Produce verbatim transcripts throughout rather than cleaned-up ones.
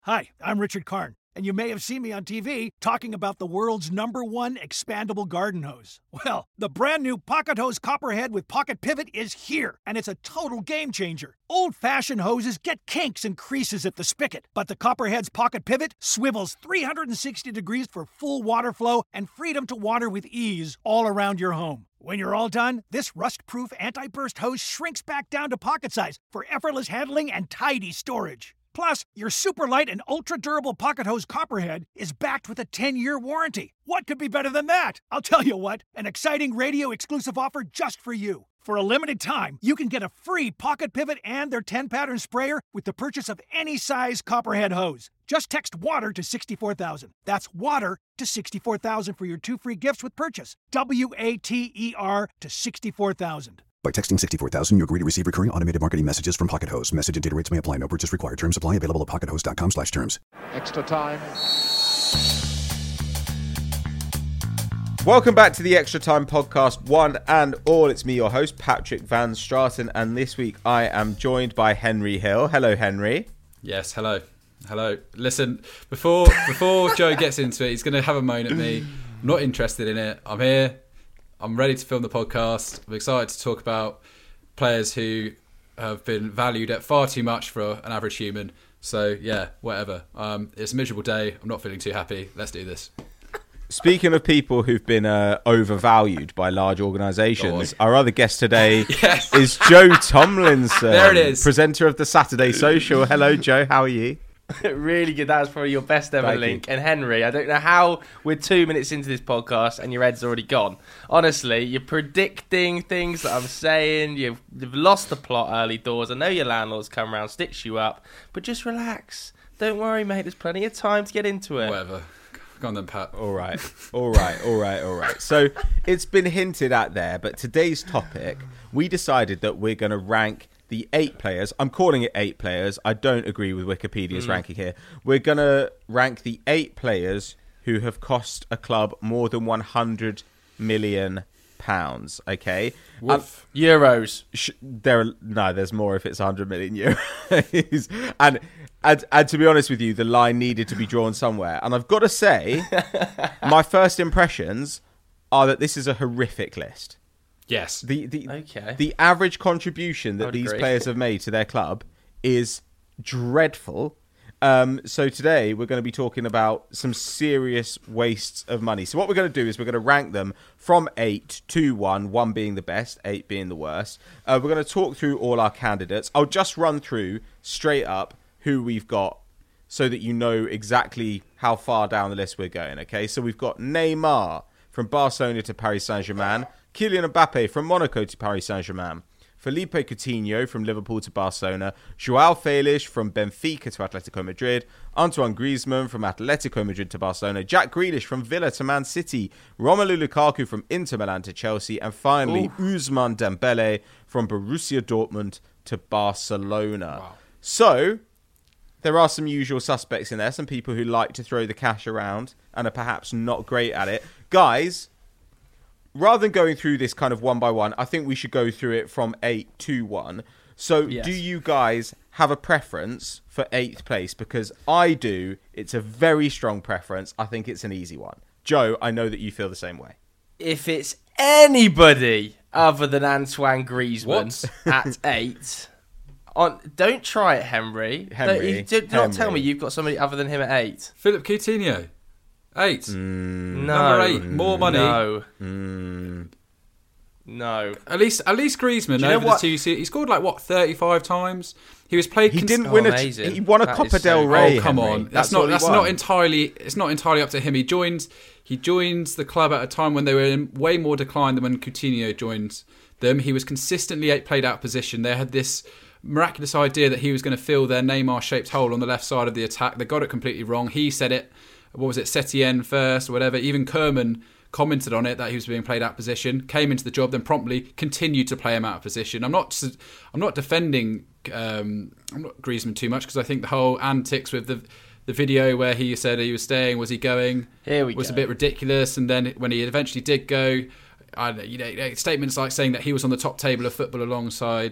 Hi, I'm Richard Karn, and you may have seen me on T V talking about the world's number one expandable garden hose. Well, the brand new Pocket Hose Copperhead with Pocket Pivot is here, and it's a total game changer. Old-fashioned hoses get kinks and creases at the spigot, but the Copperhead's Pocket Pivot swivels three hundred sixty degrees for full water flow and freedom to water with ease all around your home. When you're all done, this rust-proof anti-burst hose shrinks back down to pocket size for effortless handling and tidy storage. Plus, your super light and ultra-durable Pocket Hose Copperhead is backed with a ten-year warranty. What could be better than that? I'll tell you what, an exciting radio-exclusive offer just for you. For a limited time, you can get a free Pocket Pivot and their ten-pattern sprayer with the purchase of any size Copperhead hose. Just text WATER to sixty-four thousand. That's WATER to sixty-four thousand for your two free gifts with purchase. W A T E R to sixty-four thousand. By texting sixty-four thousand, you agree to receive recurring automated marketing messages from Pocket Hose. Message and data rates may apply. No purchase required. Terms apply. Available at pockethose.com slash terms. Extra time. Welcome back to the Extra Time Podcast, one and all. It's me, your host, Patrick Van Straten, and this week I am joined by Henry Hill. Hello, Henry. Yes, hello. Hello. Listen, before before Joe gets into it, he's going to have a moan at me. I'm not interested in it. I'm here. I'm ready to film the podcast. I'm excited to talk about players who have been valued at far too much for an average human. So, yeah, whatever. Um, it's a miserable day. I'm not feeling too happy. Let's do this. Speaking of people who've been uh, overvalued by large organisations, our other guest today yes. is Joe Tomlinson. There it is. Presenter of the Saturday Social. Hello, Joe. How are you? Really good. That was probably your best ever Thank link. you. And Henry, I don't know how we're two minutes into this podcast and your head's already gone. Honestly, you're predicting things that I'm saying. You've, you've lost the plot early doors. I know your landlord's come around, stitch you up, but just relax. Don't worry, mate. There's plenty of time to get into it. Whatever. Go on then, Pat. All right. All right. All right. All right. So it's been hinted at there, but today's topic, we decided that we're going to rank the eight players. I'm calling it eight players. I don't agree with Wikipedia's mm. ranking here. We're going to rank the eight players who have cost a club more than one hundred million pounds. Okay? Um, euros. Sh- there, are, no, there's more if it's one hundred million euros. and, and, and to be honest with you, the line needed to be drawn somewhere. And I've got to say, my first impressions are that this is a horrific list. Yes. The the okay. the average contribution that these agree. players have made to their club is dreadful. Um, so today we're going to be talking about some serious wastes of money. So what we're going to do is we're going to rank them from eight to one, one being the best, eight being the worst. Uh, we're going to talk through all our candidates. I'll just run through straight up who we've got so that you know exactly how far down the list we're going. Okay, so we've got Neymar from Barcelona to Paris Saint-Germain. Kylian Mbappe from Monaco to Paris Saint-Germain. Felipe Coutinho from Liverpool to Barcelona. Joao Felix from Benfica to Atletico Madrid. Antoine Griezmann from Atletico Madrid to Barcelona. Jack Grealish from Villa to Man City. Romelu Lukaku from Inter Milan to Chelsea. And finally, Ooh. Ousmane Dembele from Borussia Dortmund to Barcelona. Wow. So, there are some usual suspects in there. Some people who like to throw the cash around and are perhaps not great at it. Guys, rather than going through this kind of one by one, I think we should go through it from eight to one. So yes. Do you guys have a preference for eighth place? Because I do. It's a very strong preference. I think it's an easy one. Joe, I know that you feel the same way. If it's anybody other than Antoine Griezmann at eight, on, don't try it, Henry. Henry. Don't, you, do, do Henry. not tell me you've got somebody other than him at eight. Philip Coutinho. Eight. Mm, no. Number eight. More money. No. Mm. No. At least, at least Griezmann over the two seasons. He scored like what thirty-five times. He was played. He cons- didn't oh, win a. amazing. He won a that Copa so del Rey. Oh come Henry. on, that's, that's not. That's won. not entirely. It's not entirely up to him. He joins. He joins the club at a time when they were in way more decline than when Coutinho joined them. He was consistently played out of position. They had this miraculous idea that he was going to fill their Neymar-shaped hole on the left side of the attack. They got it completely wrong. He said it. What was it, Setien first or whatever. Even Koeman commented on it that he was being played out of position, came into the job, then promptly continued to play him out of position. I'm not I'm not defending um, I'm not Griezmann too much because I think the whole antics with the the video where he said he was staying, was he going, Here we was go. a bit ridiculous. And then when he eventually did go, I, you know, statements like saying that he was on the top table of football alongside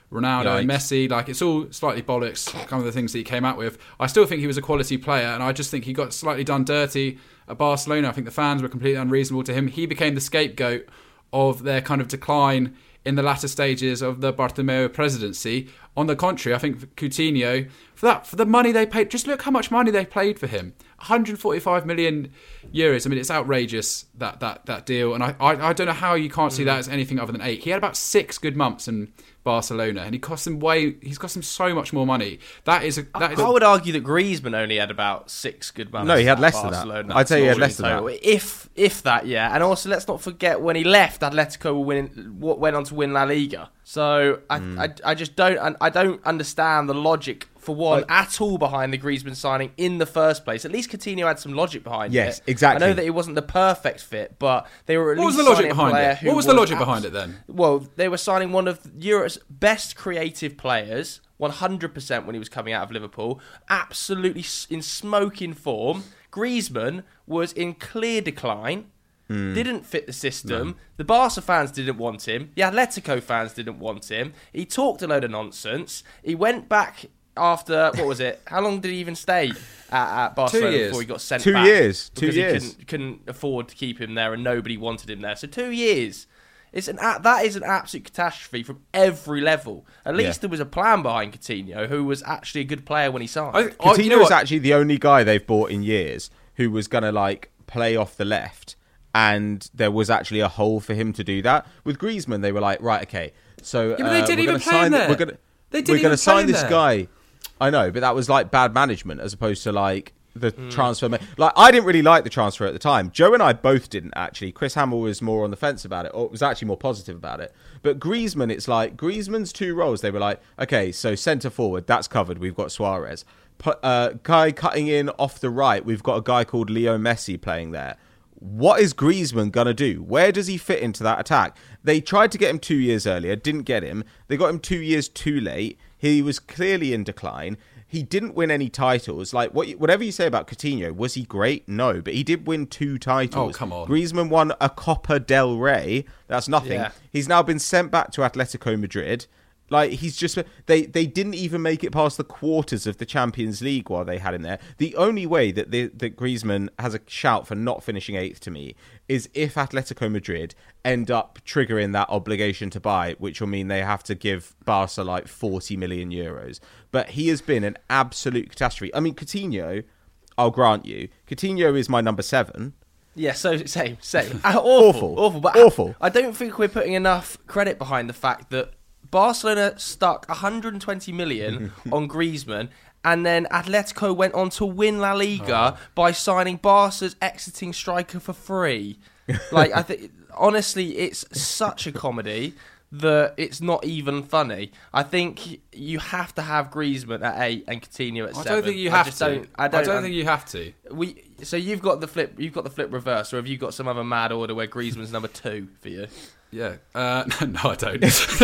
Ronaldo Yikes. and Messi. Like, it's all slightly bollocks, kind of the things that he came out with. I still think he was a quality player, and I just think he got slightly done dirty at Barcelona. I think the fans were completely unreasonable to him. He became the scapegoat of their kind of decline in the latter stages of the Bartomeu presidency. On the contrary, I think Coutinho, for that, for the money they paid, just look how much money they paid for him. one hundred forty-five million euros. I mean, it's outrageous, that that that deal. And I, I, I don't know how you can't see that as anything other than eight. He had about six good months in Barcelona, and he cost them way. He's cost them so much more money. That is a. That is I a, would argue that Griezmann only had about six good months. No, he had at less than Barcelona. that. I'd say he had All less in than total. that. If if that, yeah. And also, let's not forget when he left, Atletico win, went on to win La Liga. So I, Mm. I, I just don't I don't understand the logic for one at all behind the Griezmann signing in the first place. At least Coutinho had some logic behind Yes, it. exactly. I know that it wasn't the perfect fit, but they were at what was least the logic signing a behind player it? who What was the logic abs- behind it then? Well, they were signing one of Europe's best creative players, one hundred percent when he was coming out of Liverpool, absolutely s- in smoking form. Griezmann was in clear decline, didn't fit the system. The Barca fans didn't want him. The Atletico fans didn't want him. He talked a load of nonsense. He went back after, what was it? How long did he even stay at, at Barcelona years. before he got sent Two back? years. Two Because years. he couldn't, couldn't afford to keep him there and nobody wanted him there. So two years. It's an a- that is an absolute catastrophe from every level. At least Yeah. there was a plan behind Coutinho, who was actually a good player when he signed. I, I, Coutinho you know is what? actually the only guy they've bought in years who was going to like play off the left, and there was actually a hole for him to do that. With Griezmann, they were like, right, okay, so Yeah, but they uh, didn't we're even gonna play sign him th- there. We're going They didn't we're even going to sign play him this there. guy. I know, but that was like bad management as opposed to like the Hmm. transfer. Ma- like I didn't really like the transfer at the time. Joe and I both didn't actually. Chris Hamill was more on the fence about it, or was actually more positive about it. But Griezmann, it's like Griezmann's two roles. They were like, okay, so centre forward, that's covered. We've got Suarez. Put, uh, guy cutting in off the right, we've got a guy called Leo Messi playing there. What is Griezmann going to do? Where does he fit into that attack? They tried to get him two years earlier, didn't get him. They got him two years too late. He was clearly in decline. He didn't win any titles. Like what, whatever you say about Coutinho, was he great? No, but he did win two titles. Oh, come on. Griezmann won a Copa del Rey. That's nothing. Yeah. He's now been sent back to Atletico Madrid. Like he's just they they didn't even make it past the quarters of the Champions League while they had him there. The only way that the, that Griezmann has a shout for not finishing eighth to me is if Atletico Madrid end up triggering that obligation to buy, which will mean they have to give Barca like forty million euros. But he has been an absolute catastrophe. I mean, Coutinho, I'll grant you, Coutinho is my number seven. Yeah, so same, same. awful, Awful. awful, but Awful. I, I don't think we're putting enough credit behind the fact that Barcelona stuck one hundred twenty million on Griezmann, and then Atletico went on to win La Liga Oh. by signing Barca's exiting striker for free. Like, I think, honestly, it's such a comedy that it's not even funny. I think you have to have Griezmann at eight and Coutinho at I seven. don't think you have just to. Don't, I don't, think you have to. We so you've got the flip. You've got the flip reverse, or have you got some other mad order where Griezmann's number two for you? Yeah. Uh, no, I don't.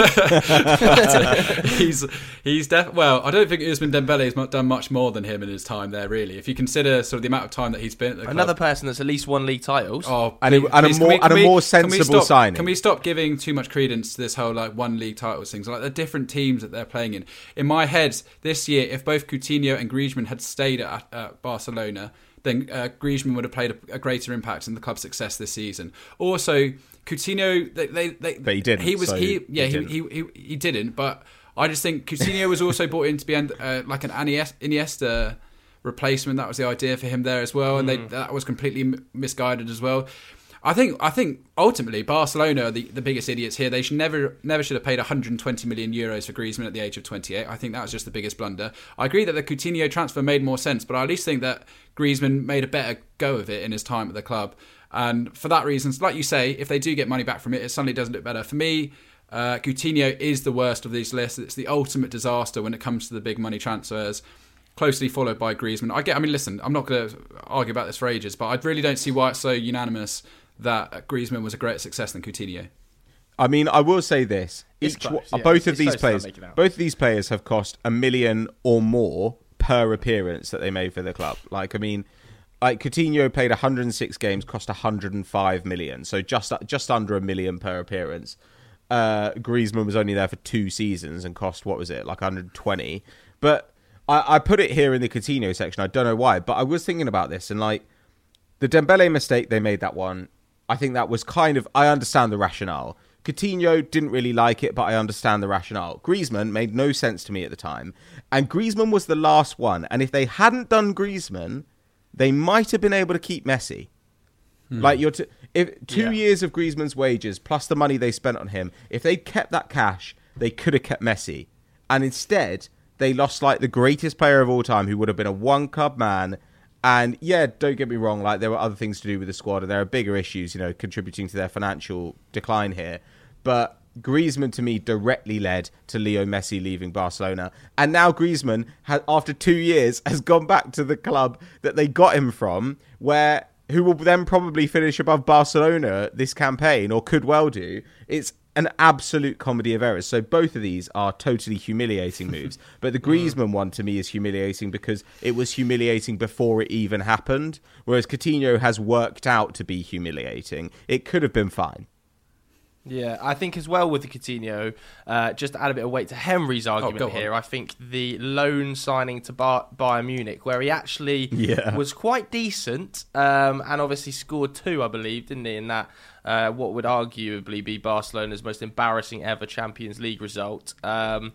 he's he's def- well. I don't think Ousmane Dembele has mu- done much more than him in his time there. Really, if you consider sort of the amount of time that he's been at the club. Another person that's at least won league titles. Oh, And a- please- and a please, more- can we- and a can we- more can we sensible stop- signing. Can we stop giving too much credence to this whole like one league titles things? Like the different teams that they're playing in. In my head, this year, if both Coutinho and Griezmann had stayed at, at Barcelona, then uh, Griezmann would have played a, a greater impact in the club's success this season. Also, Coutinho, they, they, they But he didn't, He was so he yeah he he, didn't. he he he didn't. But I just think Coutinho was also brought in to be uh, like an Iniesta replacement. That was the idea for him there as well, and they, that was completely m- misguided as well. I think I think ultimately Barcelona are the, the biggest idiots here. They should never never should have paid one hundred twenty million euros for Griezmann at the age of twenty-eight. I think that was just the biggest blunder. I agree that the Coutinho transfer made more sense, but I at least think that Griezmann made a better go of it in his time at the club. And for that reason, like you say, if they do get money back from it, it suddenly doesn't look better. For me, uh, Coutinho is the worst of these lists. It's the ultimate disaster when it comes to the big money transfers, closely followed by Griezmann. I get. I mean, listen, I'm not going to argue about this for ages, but I really don't see why it's so unanimous that Griezmann was a greater success than Coutinho. I mean, I will say this: It's each close, one- yeah. both of It's these close, players, I'll make it out. both of these players have cost a million or more per appearance that they made for the club. Like, I mean, like Coutinho played one hundred six games, cost one hundred five million, so just just under a million per appearance. uh, Griezmann was only there for two seasons and cost, what was it, like one hundred twenty. But I, I put it here in the Coutinho section. I don't know why, but I was thinking about this and like the Dembele mistake, they made that one. I think that was kind of, I understand the rationale. Coutinho didn't really like it, but I understand the rationale. Griezmann made no sense to me at the time. And Griezmann was the last one. And if they hadn't done Griezmann, they might have been able to keep Messi. Hmm. Like you're t- if two yeah. years of Griezmann's wages plus the money they spent on him, if they'd kept that cash, they could have kept Messi. And instead, they lost like the greatest player of all time who would have been a one-club man. And yeah, don't get me wrong, like there were other things to do with the squad and there are bigger issues, you know, contributing to their financial decline here. But Griezmann, to me, directly led to Leo Messi leaving Barcelona. And now Griezmann, has, after two years, has gone back to the club that they got him from, where who will then probably finish above Barcelona this campaign, or could well do. It's an absolute comedy of errors. So both of these are totally humiliating moves. But the Griezmann one, to me, is humiliating because it was humiliating before it even happened, whereas Coutinho has worked out to be humiliating. It could have been fine. Yeah, I think as well with the Coutinho, uh, just to add a bit of weight to Henry's argument oh, here, I think the loan signing to Bar- Bayern Munich, where he actually yeah. was quite decent um, and obviously scored two, I believe, didn't he, in that uh, what would arguably be Barcelona's most embarrassing ever Champions League result. Um,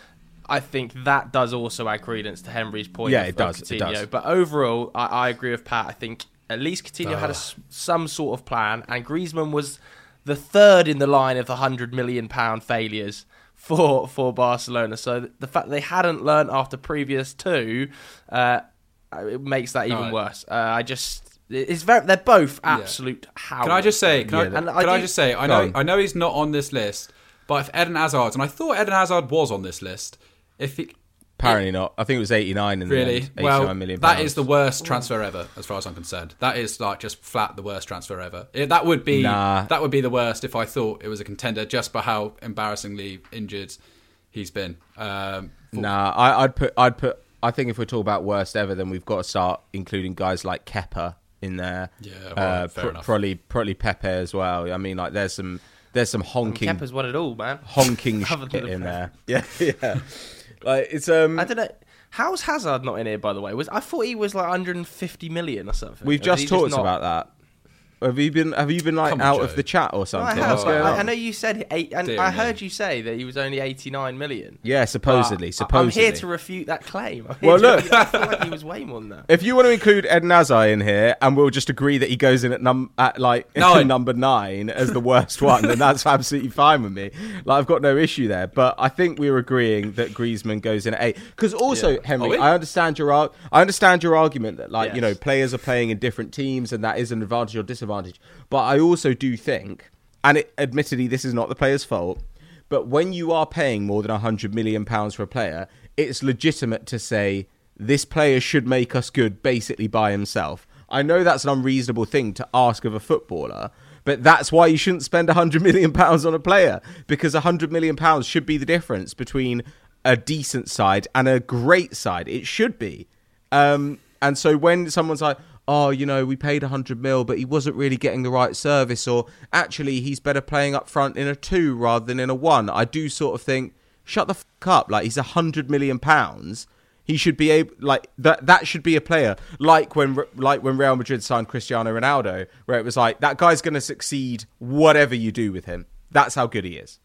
I think that does also add credence to Henry's point. Yeah, of, it does. Coutinho. It does. But overall, I, I agree with Pat. I think at least Coutinho oh. had a, some sort of plan, and Griezmann was the third in the line of the one hundred million pounds failures for for Barcelona. So the fact they hadn't learnt after previous two, uh, it makes that even no. worse. Uh, I just, it's very, they're both absolute yeah. howards. Can I just say, can, yeah, I, and can I, do, I just say, I know, I know he's not on this list, but if Eden Hazard, and I thought Eden Hazard was on this list, if he... Apparently not. I think it was eighty-nine in really? the end. Well, million that is the worst transfer ever, as far as I'm concerned. That is like just flat the worst transfer ever. It, that would be nah. that would be the worst if I thought it was a contender, just by how embarrassingly injured he's been. Um, nah, I, I'd put. I'd put. I think if we talk about worst ever, then we've got to start including guys like Kepa in there. Yeah, well, uh, fair pr- enough. Probably, probably Pepe as well. I mean, like there's some, there's some honking. And Kepa's won it all, man. Honking shit in there. Yeah, yeah. Like it's um I don't know. How's Hazard not in here, by the way? Was I thought he was like one hundred fifty million or something. We've just talked just not... about that. Have you been Have you been like Come out on, of the chat or something? No, I, have. I, I know you said eight, and Dear I me. heard you say that he was only eighty-nine million. Yeah, supposedly. supposedly. I'm here to refute that claim. Well, look, I feel like he was way more than that. If you want to include Eden Hazard in here, and we'll just agree that he goes in at num at like nine. number nine as the worst one, then that's absolutely fine with me. Like I've got no issue there. But I think we're agreeing that Griezmann goes in at eight. Because also, yeah. Henry, I understand your ar- I understand your argument that like yes. you know players are playing in different teams, and that is an advantage or disadvantage. But I also do think, and it, admittedly this is not the player's fault, but when you are paying more than one hundred million pounds for a player, it's legitimate to say this player should make us good basically by himself. I know that's an unreasonable thing to ask of a footballer, but that's why you shouldn't spend one hundred million pounds on a player, because one hundred million pounds should be the difference between a decent side and a great side. It should be. Um, and so when someone's like, oh, you know, we paid one hundred mil, but he wasn't really getting the right service, or actually he's better playing up front in a two rather than in a one, I do sort of think, shut the fuck up. Like, he's one hundred million pounds. He should be able, like, that that should be a player, like when like when Real Madrid signed Cristiano Ronaldo, where it was like, that guy's going to succeed whatever you do with him. That's how good he is.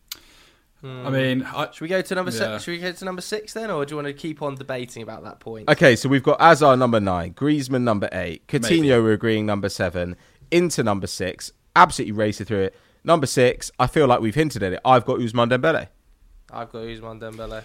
Hmm. I mean, I, should we go to number yeah. six? Should we go to number six then, or do you want to keep on debating about that point? Okay, so we've got Hazard number nine, Griezmann number eight, Coutinho Maybe. we're agreeing number seven, into number six. Absolutely racing through it. Number six, I feel like we've hinted at it. I've got Ousmane Dembele. I've got Ousmane Dembele.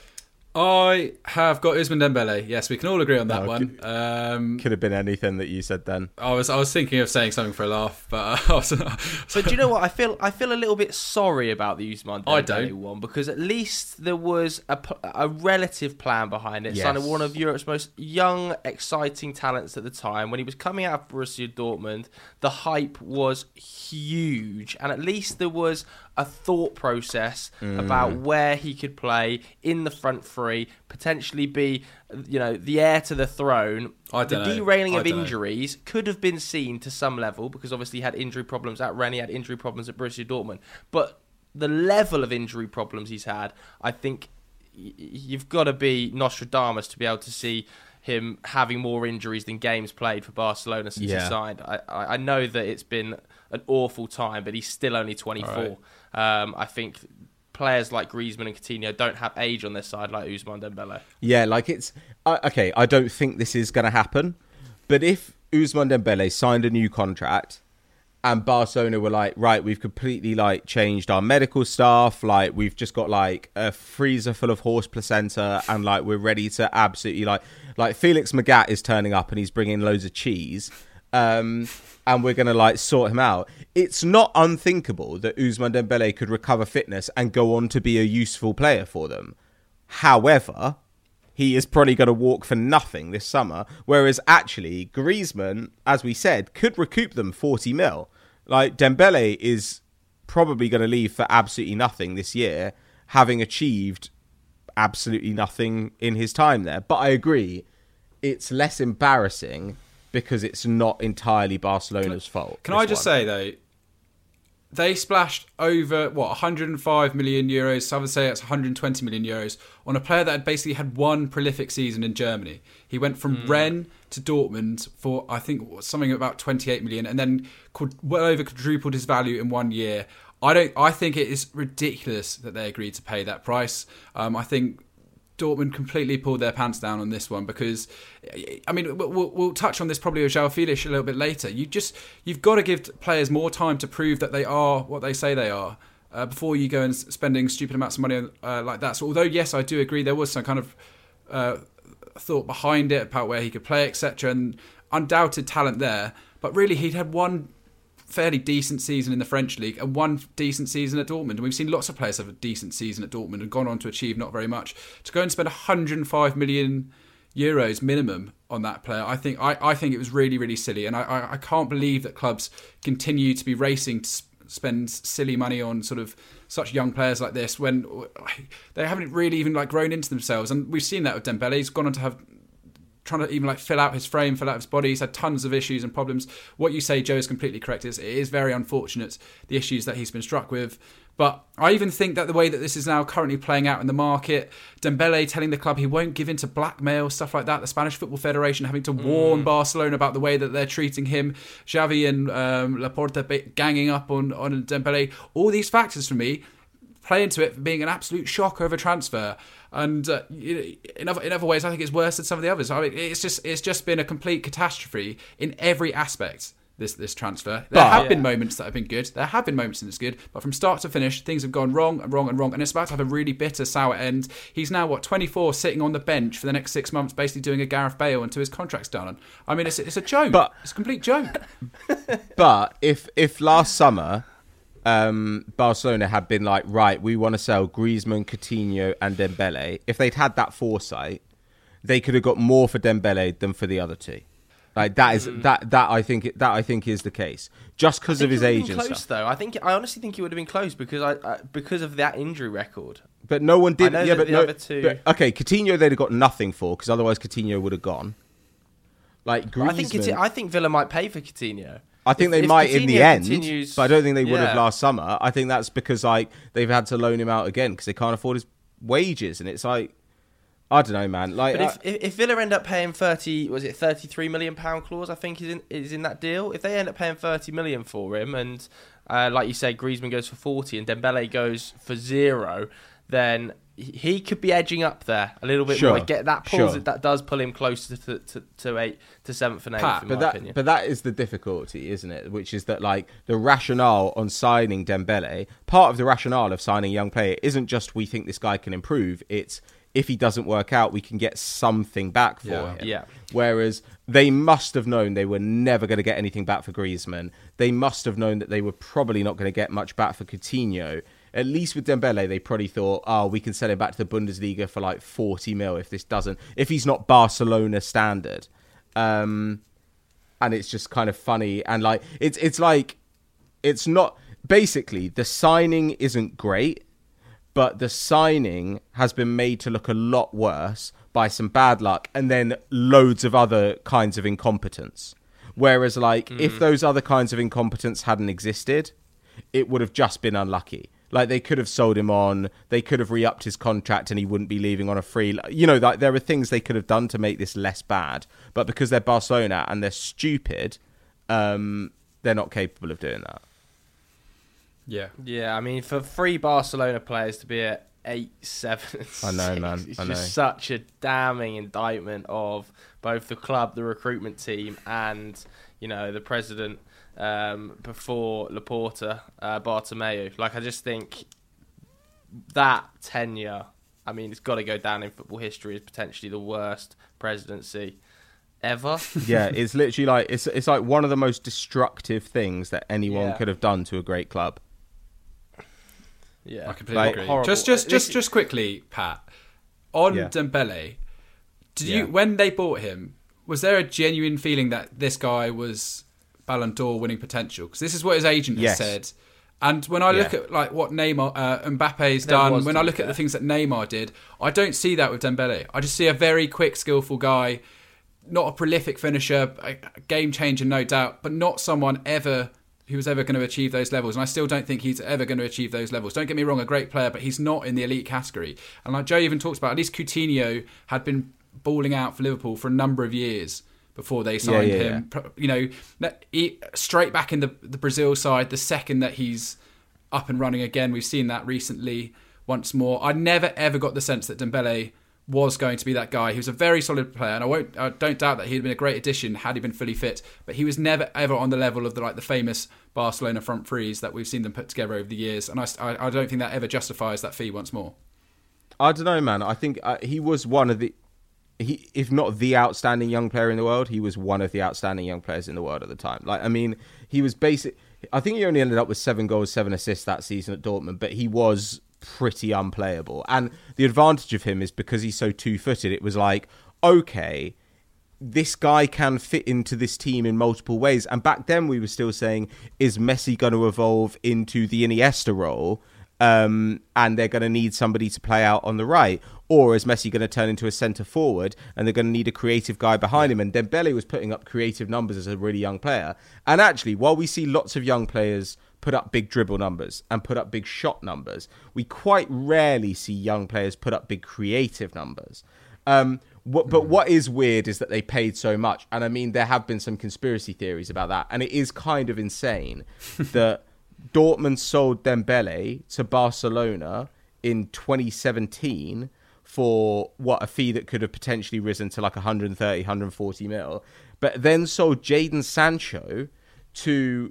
I have got Ousmane Dembele. Yes, we can all agree on that no, one. Could, um, could have been anything that you said then. I was I was thinking of saying something for a laugh, but I was, but do you know what? I feel I feel a little bit sorry about the Ousmane Dembele I don't. one, because at least there was a, a relative plan behind it. Yes. Signing one of Europe's most young, exciting talents at the time. When he was coming out of Borussia Dortmund, the hype was huge, and at least there was a thought process mm. about where he could play in the front three, potentially be, you know, the heir to the throne. I the don't know. derailing I of don't injuries know. could have been seen to some level, because obviously he had injury problems at Rennes, he had injury problems at Borussia Dortmund. But the level of injury problems he's had, I think y- you've got to be Nostradamus to be able to see him having more injuries than games played for Barcelona since Yeah. he signed. I, I I know that it's been an awful time, but he's still only twenty-four. Right. Um, I think players like Griezmann and Coutinho don't have age on their side like Ousmane Dembele. Yeah, like it's... Uh, okay, I don't think this is going to happen, but if Ousmane Dembele signed a new contract and Barcelona were like, right, we've completely like changed our medical staff, like we've just got like a freezer full of horse placenta and like we're ready to absolutely like... Like Felix Magath is turning up and he's bringing loads of cheese. Um, and we're going to like sort him out. It's not unthinkable that Ousmane Dembele could recover fitness and go on to be a useful player for them. However, he is probably going to walk for nothing this summer. Whereas actually, Griezmann, as we said, could recoup them forty mil. Like Dembele is probably going to leave for absolutely nothing this year, having achieved absolutely nothing in his time there. But I agree, it's less embarrassing because it's not entirely Barcelona's fault. Can I just one. say, though, they splashed over, what, one hundred five million euros, some would say it's one hundred twenty million euros, on a player that had basically had one prolific season in Germany. He went from mm. Rennes to Dortmund for, I think, something about twenty-eight million, and then well over quadrupled his value in one year. I don't. I think it is ridiculous that they agreed to pay that price. Um, I think Dortmund completely pulled their pants down on this one because, I mean, we'll, we'll touch on this probably with João Felix a little bit later. You just you've got to give players more time to prove that they are what they say they are uh, before you go and spending stupid amounts of money uh, like that. So, although yes, I do agree there was some kind of uh, thought behind it about where he could play, et cetera, and undoubted talent there. But really, he'd had one fairly decent season in the French league and one decent season at Dortmund. And we've seen lots of players have a decent season at Dortmund and gone on to achieve not very much. To go and spend one hundred five million euros minimum on that player, I think I, I think it was really, really silly. And I, I, I can't believe that clubs continue to be racing to spend silly money on sort of such young players like this when they haven't really even like grown into themselves. And we've seen that with Dembele. He's gone on to have trying to even like fill out his frame, fill out his body. He's had tons of issues and problems. What you say, Joe, is completely correct. It's, it is very unfortunate, the issues that he's been struck with. But I even think that the way that this is now currently playing out in the market, Dembele telling the club he won't give in to blackmail, stuff like that, the Spanish Football Federation having to mm. warn Barcelona about the way that they're treating him, Xavi and um, Laporta ganging up on, on Dembele, all these factors for me play into it being an absolute shock over transfer. And uh, in other in other ways, I think it's worse than some of the others. I mean, it's just it's just been a complete catastrophe in every aspect. This this transfer. There but, have yeah. been moments that have been good. There have been moments that it's good, but from start to finish, things have gone wrong and wrong and wrong. And it's about to have a really bitter, sour end. He's now what twenty-four, sitting on the bench for the next six months, basically doing a Gareth Bale until his contract's done. I mean, it's it's a joke. But, it's a complete joke. But if if last summer, Um, Barcelona had been like, right, we want to sell Griezmann, Coutinho and Dembele. If they'd had that foresight, they could have got more for Dembele than for the other two. Like that is mm. that that I think that I think is the case, just because of his age and close, stuff. Though I think I honestly think he would have been close because I uh, because of that injury record. But no one did. I know yeah, that but the no. other two... But, okay, Coutinho they'd have got nothing for because otherwise Coutinho would have gone. Like Griezmann, I think it's, I think Villa might pay for Coutinho. I think if, they if might Coutinho in the end, continues... but I don't think they would yeah. have last summer. I think that's because like they've had to loan him out again because they can't afford his wages, and it's like I don't know, man. Like, but if, I, if Villa end up paying thirty, was it thirty-three million pound clause? I think is in is in that deal. If they end up paying thirty million for him, and uh, like you say, Griezmann goes for forty and Dembele goes for zero, then he could be edging up there a little bit sure, more. Get that pulls sure. that does pull him closer to to, to eight to seventh and eighth. Pat, in but my that opinion. but that is the difficulty, isn't it? Which is that like the rationale on signing Dembele, part of the rationale of signing a young player isn't just we think this guy can improve. It's if he doesn't work out, we can get something back for yeah. him. Yeah. Whereas they must have known they were never going to get anything back for Griezmann. They must have known that they were probably not going to get much back for Coutinho. At least with Dembele, they probably thought, oh, we can sell him back to the Bundesliga for like forty mil if this doesn't, if he's not Barcelona standard. Um, and it's just kind of funny. And like, it's, it's like, it's not, basically the signing isn't great, but the signing has been made to look a lot worse by some bad luck and then loads of other kinds of incompetence. Whereas like, mm. if those other kinds of incompetence hadn't existed, it would have just been unlucky. Like, they could have sold him on, they could have re-upped his contract and he wouldn't be leaving on a free... You know, like, there are things they could have done to make this less bad. But because they're Barcelona and they're stupid, um, they're not capable of doing that. Yeah. Yeah, I mean, for three Barcelona players to be at eight, seven, and I know, six, man. it's I know. just such a damning indictment of both the club, the recruitment team, and, you know, the president um, before Laporta, uh, Bartomeu. Like, I just think that tenure, I mean, it's got to go down in football history as potentially the worst presidency ever. Yeah, it's literally like it's it's like one of the most destructive things that anyone Yeah. could have done to a great club. Yeah, I completely Like, agree. horrible. Just, just, This- just, just quickly, Pat. On Yeah. Dembele, did Yeah. you when they bought him? Was there a genuine feeling that this guy was Ballon d'Or winning potential? Because this is what his agent Yes. has said. And when I look Yeah. at like what Neymar, uh, Mbappe's There done, was, when to I be look at fair. the things that Neymar did, I don't see that with Dembele. I just see a very quick, skillful guy, not a prolific finisher, a a game changer, no doubt, but not someone ever who was ever going to achieve those levels. And I still don't think he's ever going to achieve those levels. Don't get me wrong, a great player, but he's not in the elite category. And like Joe even talks about, at least Coutinho had been balling out for Liverpool for a number of years before they signed yeah, him. You know, that- he, straight back in the, the Brazil side, the second that he's up and running again. We've seen that recently once more. I never ever got the sense that Dembele was going to be that guy. He was a very solid player, and I won't, I don't doubt that he'd been a great addition had he been fully fit. But he was never ever on the level of the like the famous Barcelona front threes that we've seen them put together over the years. And I, I, I don't think that ever justifies that fee once more. I don't know, man. I think uh, he was one of the, he if not the outstanding young player in the world, he was one of the outstanding young players in the world at the time. Like, I mean, he was basic. I think he only ended up with seven goals, seven assists that season at Dortmund, but he was pretty unplayable. And the advantage of him is because he's so two-footed, it was like, okay, this guy can fit into this team in multiple ways. And back then we were still saying, is Messi going to evolve into the Iniesta role? Um, and they're going to need somebody to play out on the right, or is Messi going to turn into a centre forward and they're going to need a creative guy behind him? And Dembele was putting up creative numbers as a really young player. And actually, while we see lots of young players put up big dribble numbers and put up big shot numbers, we quite rarely see young players put up big creative numbers. Um, what, but what is weird is that they paid so much. And I mean, there have been some conspiracy theories about that. And it is kind of insane that Dortmund sold Dembele to Barcelona in twenty seventeen for what, a fee that could have potentially risen to like one hundred thirty, one hundred forty mil, but then sold Jadon Sancho to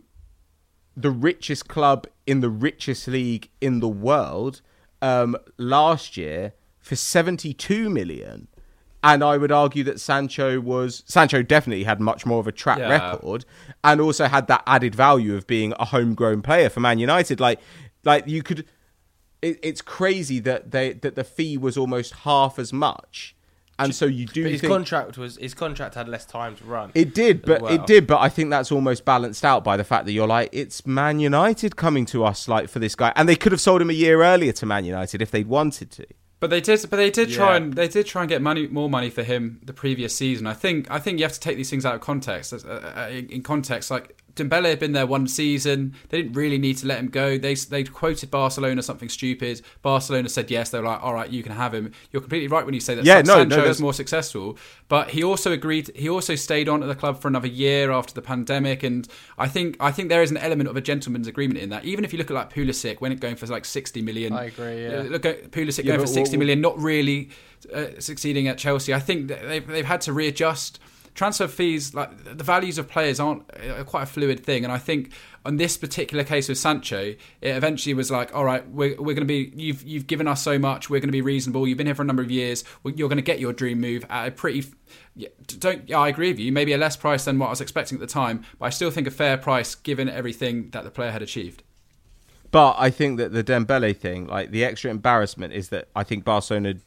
the richest club in the richest league in the world um, last year for seventy-two million. And I would argue that Sancho was Sancho definitely had much more of a track Yeah. record, and also had that added value of being a homegrown player for Man United. Like, like you could, it, it's crazy that they that the fee was almost half as much, and so you do But his think contract was his contract had less time to run. it did, as but well. it did, but I think that's almost balanced out by the fact that you're like, it's Man United coming to us like for this guy, and they could have sold him a year earlier to Man United if they'd wanted to. But they did, but they did try Yeah. and they did try and get money, more money for him the previous season. I think, I think you have to take these things out of context. Uh, uh, in context, like Dembele had been there one season, they didn't really need to let him go. They they quoted Barcelona something stupid. Barcelona said yes. They were like, all right, you can have him. You're completely right when you say that. Yeah, San- no, no, Sancho that's- is more successful, but he also agreed. He also stayed on at the club for another year after the pandemic, and I think I think there is an element of a gentleman's agreement in that. Even if you look at like Pulisic, when it going for like sixty million, I agree, yeah. Uh, Look at Pulisic Yeah, going but for sixty what- million, not really uh, succeeding at Chelsea. I think that they've they've had to readjust transfer fees. Like the values of players aren't uh, quite a fluid thing, and I think on this particular case with Sancho, it eventually was like, all right, we're we're going to be you've you've given us so much, we're going to be reasonable. You've been here for a number of years, you're going to get your dream move at a pretty. Yeah, don't. Yeah, I agree with you. Maybe a less price than what I was expecting at the time, but I still think a fair price given everything that the player had achieved. But I think that the Dembele thing, like the extra embarrassment, is that I think Barcelona.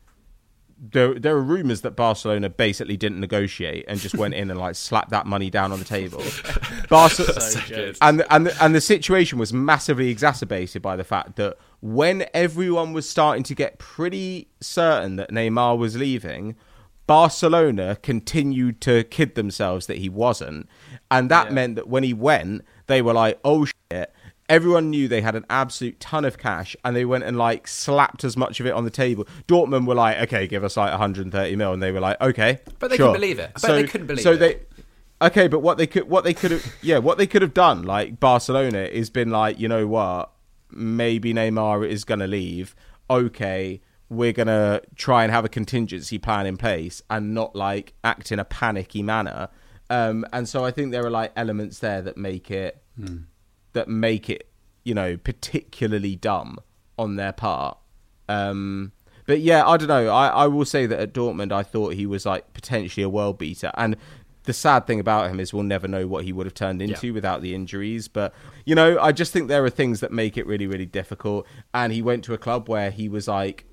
There, there are rumours that Barcelona basically didn't negotiate and just went in and like slapped that money down on the table. Barca- So good. and the, and the, and the situation was massively exacerbated by the fact that when everyone was starting to get pretty certain that Neymar was leaving, Barcelona continued to kid themselves that he wasn't, and that Yeah. meant that when he went, they were like, "Oh shit." everyone knew they had an absolute ton of cash, and they went and like slapped as much of it on the table. Dortmund were like, okay, give us like one hundred thirty mil, and they were like, okay, but they sure. couldn't believe it. But so, they couldn't believe so it. They, okay, but what they could, what they could have, yeah, what they could have done, like Barcelona, is been like, you know what, maybe Neymar is going to leave. Okay, we're going to try and have a contingency plan in place and not like act in a panicky manner. Um, and so I think there are like elements there that make it, hmm. that make it, you know, particularly dumb on their part. Um, but yeah, I don't know. I, I will say that at Dortmund, I thought he was like potentially a world beater. And the sad thing about him is we'll never know what he would have turned into yeah. without the injuries. But, you know, I just think there are things that make it really, really difficult. And he went to a club where he was like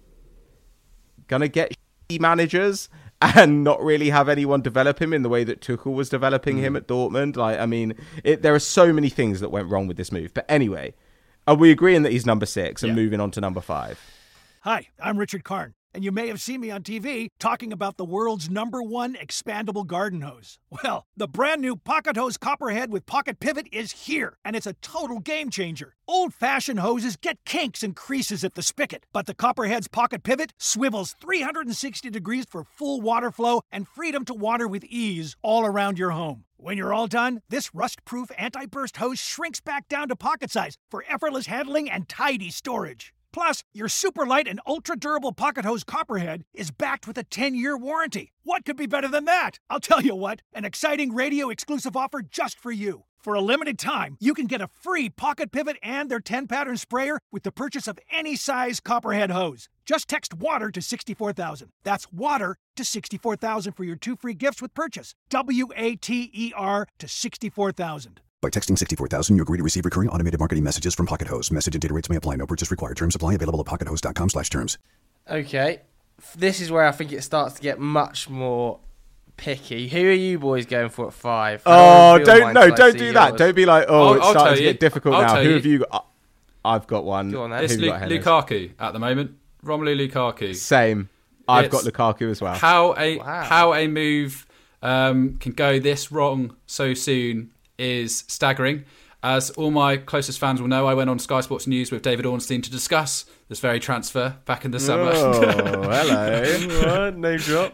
going to get managers and not really have anyone develop him in the way that Tuchel was developing mm. him at Dortmund. Like, I mean, it, there are so many things that went wrong with this move. But anyway, are we agreeing that he's number six and yeah. moving on to number five? Hi, I'm Richard Karn, and you may have seen me on T V talking about the world's number one expandable garden hose. Well, the brand new Pocket Hose Copperhead with Pocket Pivot is here, and it's a total game changer. Old-fashioned hoses get kinks and creases at the spigot, but the Copperhead's Pocket Pivot swivels three hundred sixty degrees for full water flow and freedom to water with ease all around your home. When you're all done, this rust-proof anti-burst hose shrinks back down to pocket size for effortless handling and tidy storage. Plus, your super light and ultra-durable Pocket Hose Copperhead is backed with a ten-year warranty. What could be better than that? I'll tell you what, an exciting radio-exclusive offer just for you. For a limited time, you can get a free Pocket Pivot and their ten-pattern sprayer with the purchase of any size Copperhead hose. Just text WATER to sixty-four thousand. That's WATER to sixty-four thousand for your two free gifts with purchase. W A T E R to sixty-four thousand. By texting sixty-four thousand, you agree to receive recurring automated marketing messages from Pocket Hose. Message and data rates may apply. No purchase required. Terms apply. Available at pockethose.com slash terms. Okay. This is where I think it starts to get much more picky. Who are you boys going for at five? Oh, don't no, don't do yours. that. Don't be like, oh, I'll, it's I'll starting to you. get difficult I'll now. Who you. have you got? I've got one. Go on, it's Lu- Lukaku at the moment. Romelu Lukaku. Same. I've it's got Lukaku as well. How a wow. how a move um, can go this wrong so soon is staggering. As all my closest fans will know, I went on Sky Sports News with David Ornstein to discuss this very transfer back in the summer. Oh, hello. Name drop.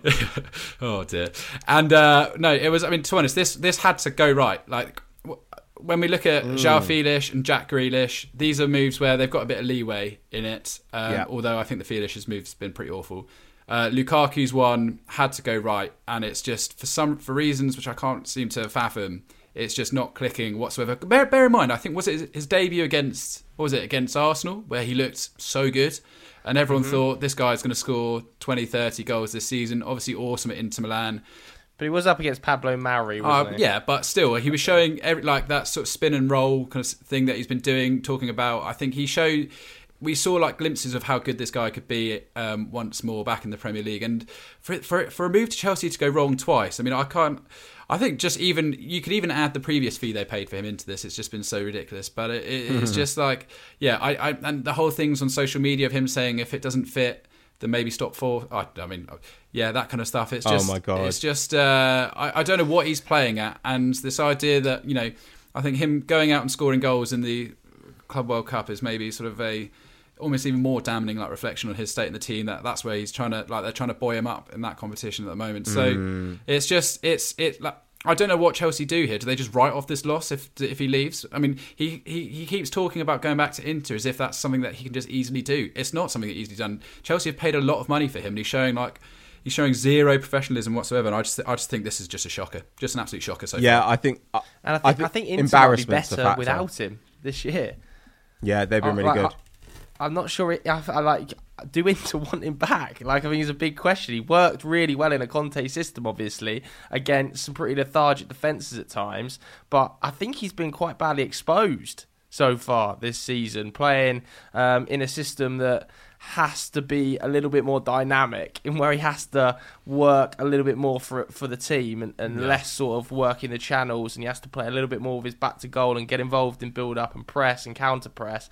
Oh, dear. And uh, no, it was, I mean, to be honest, this, this had to go right. Like, w- when we look at mm. João Felix and Jack Grealish, these are moves where they've got a bit of leeway in it. Um, yeah. Although I think the Felix's move's been pretty awful. Uh, Lukaku's one had to go right. And it's just, for some for reasons which I can't seem to fathom, it's just not clicking whatsoever. Bear, bear in mind, I think, was it his debut against, what was it, against Arsenal, where he looked so good. And everyone mm-hmm. thought, this guy's going to score twenty, thirty goals this season. Obviously awesome at Inter Milan. But he was up against Pablo Mari, wasn't uh, he? Yeah, but still, he was showing every, like that sort of spin and roll kind of thing that he's been doing, talking about. I think he showed... We saw like glimpses of how good this guy could be um, once more back in the Premier League. And for, for, for a move to Chelsea to go wrong twice, I mean, I can't... I think just even you could even add the previous fee they paid for him into this. It's just been so ridiculous. But it, it, it's just like, yeah, I, I and the whole thing's on social media of him saying if it doesn't fit, then maybe stop for. I, I mean, yeah, that kind of stuff. It's just, oh my God. It's just, uh, I, I don't know what he's playing at, and this idea that, you know, I think him going out and scoring goals in the Club World Cup is maybe sort of a almost even more damning like reflection on his state in the team. That that's where he's trying to like they're trying to buoy him up in that competition at the moment. So mm. it's just it's it like I don't know what Chelsea do here. Do they just write off this loss if if he leaves? I mean, he, he, he keeps talking about going back to Inter as if that's something that he can just easily do. It's not something that easily done. Chelsea have paid a lot of money for him, and he's showing like he's showing zero professionalism whatsoever. And I just I just think this is just a shocker, just an absolute shocker. So yeah, far. I think and I think I think, I think Inter might be better without him this year. Yeah, they've been I, really like, good. I, I'm not sure. It, I, I like do Inter want him back? Like I think it's a big question. He worked really well in a Conte system, obviously, against some pretty lethargic defences at times. But I think he's been quite badly exposed so far this season, playing um, in a system that has to be a little bit more dynamic, in where he has to work a little bit more for for the team and, and yeah. less sort of work in the channels, and he has to play a little bit more with his back to goal and get involved in build up and press and counter press.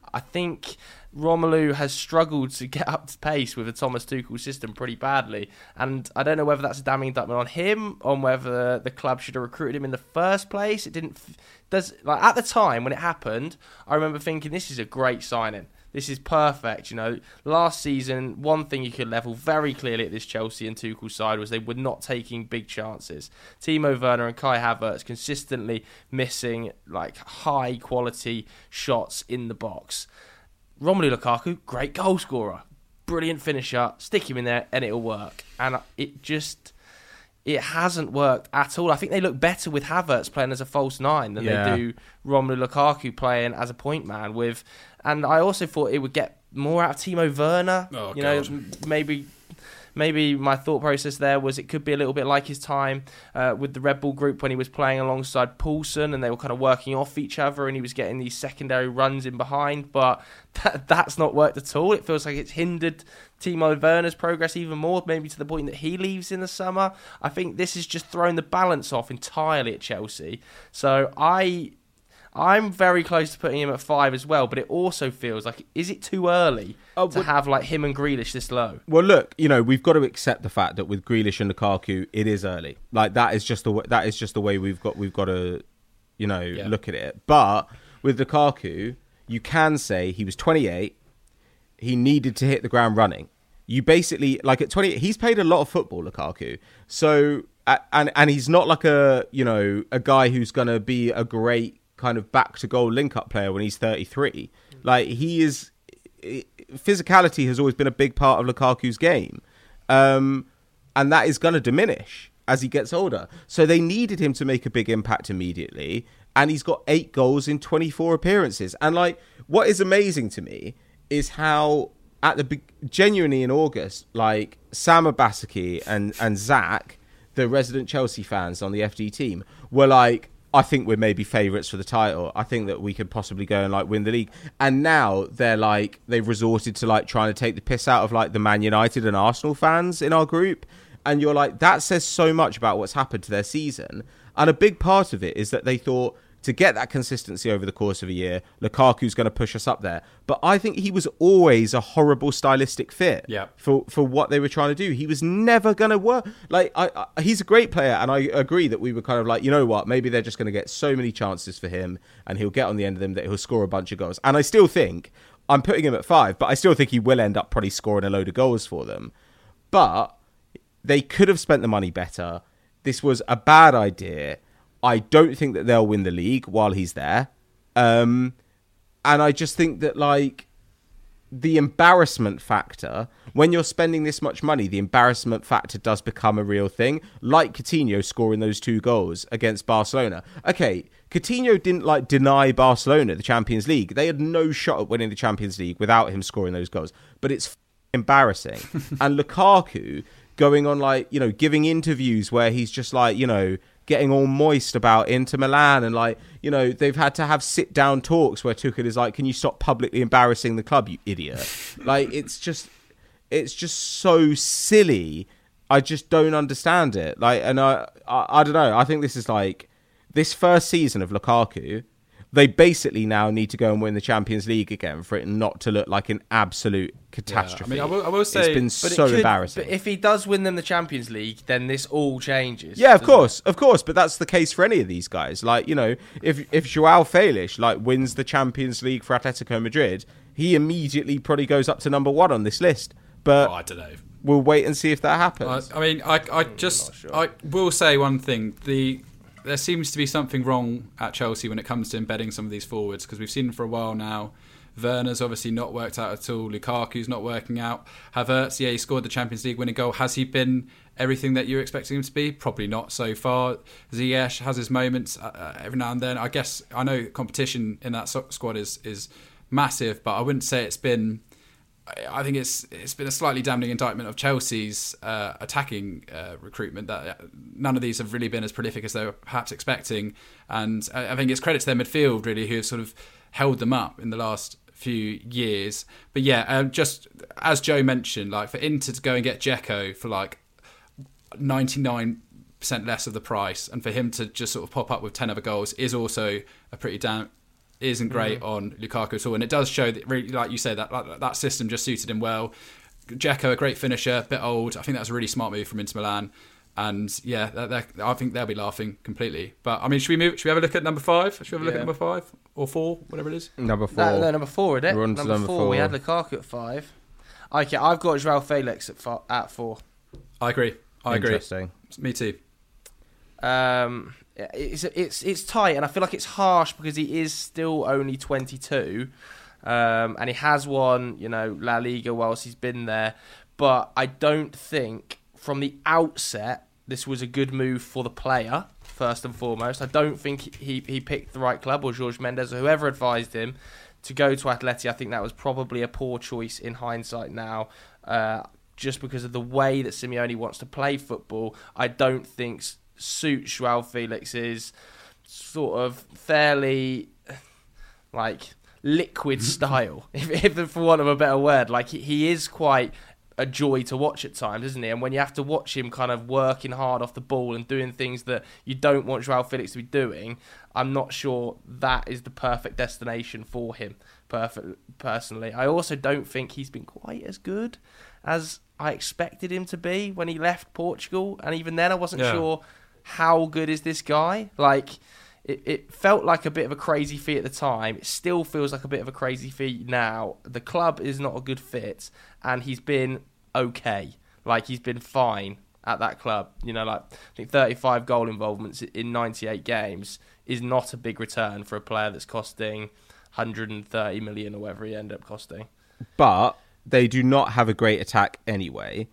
I think Romelu has struggled to get up to pace with the Thomas Tuchel system pretty badly, and I don't know whether that's a damning indictment on him, on whether the club should have recruited him in the first place. It didn't. Does like at the time when it happened, I remember thinking this is a great signing. This is perfect. You know, last season, one thing you could level very clearly at this Chelsea and Tuchel side was they were not taking big chances. Timo Werner and Kai Havertz consistently missing like high quality shots in the box. Romelu Lukaku, great goal scorer, brilliant finisher. Stick him in there and it'll work. And it just, it hasn't worked at all. I think they look better with Havertz playing as a false nine than yeah. they do Romelu Lukaku playing as a point man with. And I also thought it would get more out of Timo Werner. Oh, you God. know, maybe maybe my thought process there was it could be a little bit like his time uh, with the Red Bull group when he was playing alongside Poulsen and they were kind of working off each other and he was getting these secondary runs in behind. But that, that's not worked at all. It feels like it's hindered Timo Werner's progress even more, maybe to the point that he leaves in the summer. I think this has just thrown the balance off entirely at Chelsea. So I... I'm very close to putting him at five as well, but it also feels like, is it too early oh, to well, have like him and Grealish this low? Well, look, you know, we've got to accept the fact that with Grealish and Lukaku, it is early. Like that is just the way, that is just the way we've got we've got to, you know, yeah. look at it. But with Lukaku, you can say he was twenty-eight. He needed to hit the ground running. You basically like at twenty-eight, he's played a lot of football, Lukaku. So and and he's not like a you know a guy who's going to be a great kind of back to goal link up player when he's thirty-three. Like he is, physicality has always been a big part of Lukaku's game, um, and that is going to diminish as he gets older. So they needed him to make a big impact immediately, and he's got eight goals in twenty-four appearances. And like, what is amazing to me is how at the be- genuinely in August, like Sam Abasaki and and Zach, the resident Chelsea fans on the F D team, were like, I think we're maybe favourites for the title. I think that we could possibly go and like win the league. And now they're like, they've resorted to like trying to take the piss out of like the Man United and Arsenal fans in our group. And you're like, that says so much about what's happened to their season. And a big part of it is that they thought to get that consistency over the course of a year, Lukaku's going to push us up there. But I think he was always a horrible stylistic fit yeah. for, for what they were trying to do. He was never going to work. Like, I, I, he's a great player, and I agree that we were kind of like, you know what, maybe they're just going to get so many chances for him, and he'll get on the end of them that he'll score a bunch of goals. And I still think, I'm putting him at five, but I still think he will end up probably scoring a load of goals for them. But they could have spent the money better. This was a bad idea. I don't think that they'll win the league while he's there. Um, and I just think that, like, the embarrassment factor, when you're spending this much money, the embarrassment factor does become a real thing. Like Coutinho scoring those two goals against Barcelona. Okay, Coutinho didn't, like, deny Barcelona the Champions League. They had no shot at winning the Champions League without him scoring those goals. But it's f- embarrassing. And Lukaku going on, like, you know, giving interviews where he's just like, you know, getting all moist about Inter Milan, and like, you know, they've had to have sit down talks where Tuchel is like, can you stop publicly embarrassing the club, you idiot? Like, it's just it's just so silly. I just don't understand it. Like, and I, I I don't know, I think this is like this first season of Lukaku, they basically now need to go and win the Champions League again for it not to look like an absolute catastrophe. Yeah, I mean, I will, I will say, it's been so it could, embarrassing. But if he does win them the Champions League, then this all changes. Yeah, of course, it? of course. But that's the case for any of these guys. Like, you know, if if Joao Felix like wins the Champions League for Atletico Madrid, he immediately probably goes up to number one on this list. But oh, I don't know. We'll wait and see if that happens. I, I mean, I I just sure. I will say one thing. The There seems to be something wrong at Chelsea when it comes to embedding some of these forwards, because we've seen them for a while now. Werner's obviously not worked out at all. Lukaku's not working out. Havertz, yeah, he scored the Champions League winning goal. Has he been everything that you're expecting him to be? Probably not so far. Ziyech has his moments uh, every now and then. I guess I know competition in that squad is is massive, but I wouldn't say it's been... I think it's it's been a slightly damning indictment of Chelsea's uh, attacking uh, recruitment, that none of these have really been as prolific as they were perhaps expecting. And I think it's credit to their midfield, really, who have sort of held them up in the last few years. But yeah, um, just as Joe mentioned, like for Inter to go and get Dzeko for like ninety-nine percent less of the price, and for him to just sort of pop up with ten other goals is also a pretty damn isn't great mm. on Lukaku at all, and it does show that, really, like you say, that like, that system just suited him well. Dzeko, a great finisher, a bit old. I think that's a really smart move from Inter Milan. And yeah, they're, they're, I think they'll be laughing completely. But I mean, should we move? Should we have a look at number five? Should we have a look yeah. at number five or four, whatever it is? Number four. No, no number four, isn't it? We're on number, to number four. four. We had Lukaku at five. Okay, I've got Joao Felix at four, at four. I agree. I agree. Interesting. Me too. Um, it's it's it's tight, and I feel like it's harsh because he is still only twenty-two, um, and he has won, you know, La Liga whilst he's been there. But I don't think from the outset this was a good move for the player, first and foremost. I don't think he, he picked the right club, or Jorge Mendes, or whoever advised him to go to Atleti. I think that was probably a poor choice in hindsight now, uh, just because of the way that Simeone wants to play football. I don't think suits Joao Felix's sort of fairly, like, liquid style, if, if for want of a better word. Like, he, he is quite a joy to watch at times, isn't he? And when you have to watch him kind of working hard off the ball and doing things that you don't want Joao Felix to be doing, I'm not sure that is the perfect destination for him, perfect, personally. I also don't think he's been quite as good as I expected him to be when he left Portugal. And even then, I wasn't yeah. sure how good is this guy. Like, it, it felt like a bit of a crazy fee at the time. It still feels like a bit of a crazy fee now. The club is not a good fit, and he's been okay. Like, he's been fine at that club. You know, like, I think thirty-five goal involvements in ninety-eight games is not a big return for a player that's costing one hundred thirty million or whatever he ended up costing. But they do not have a great attack anyway,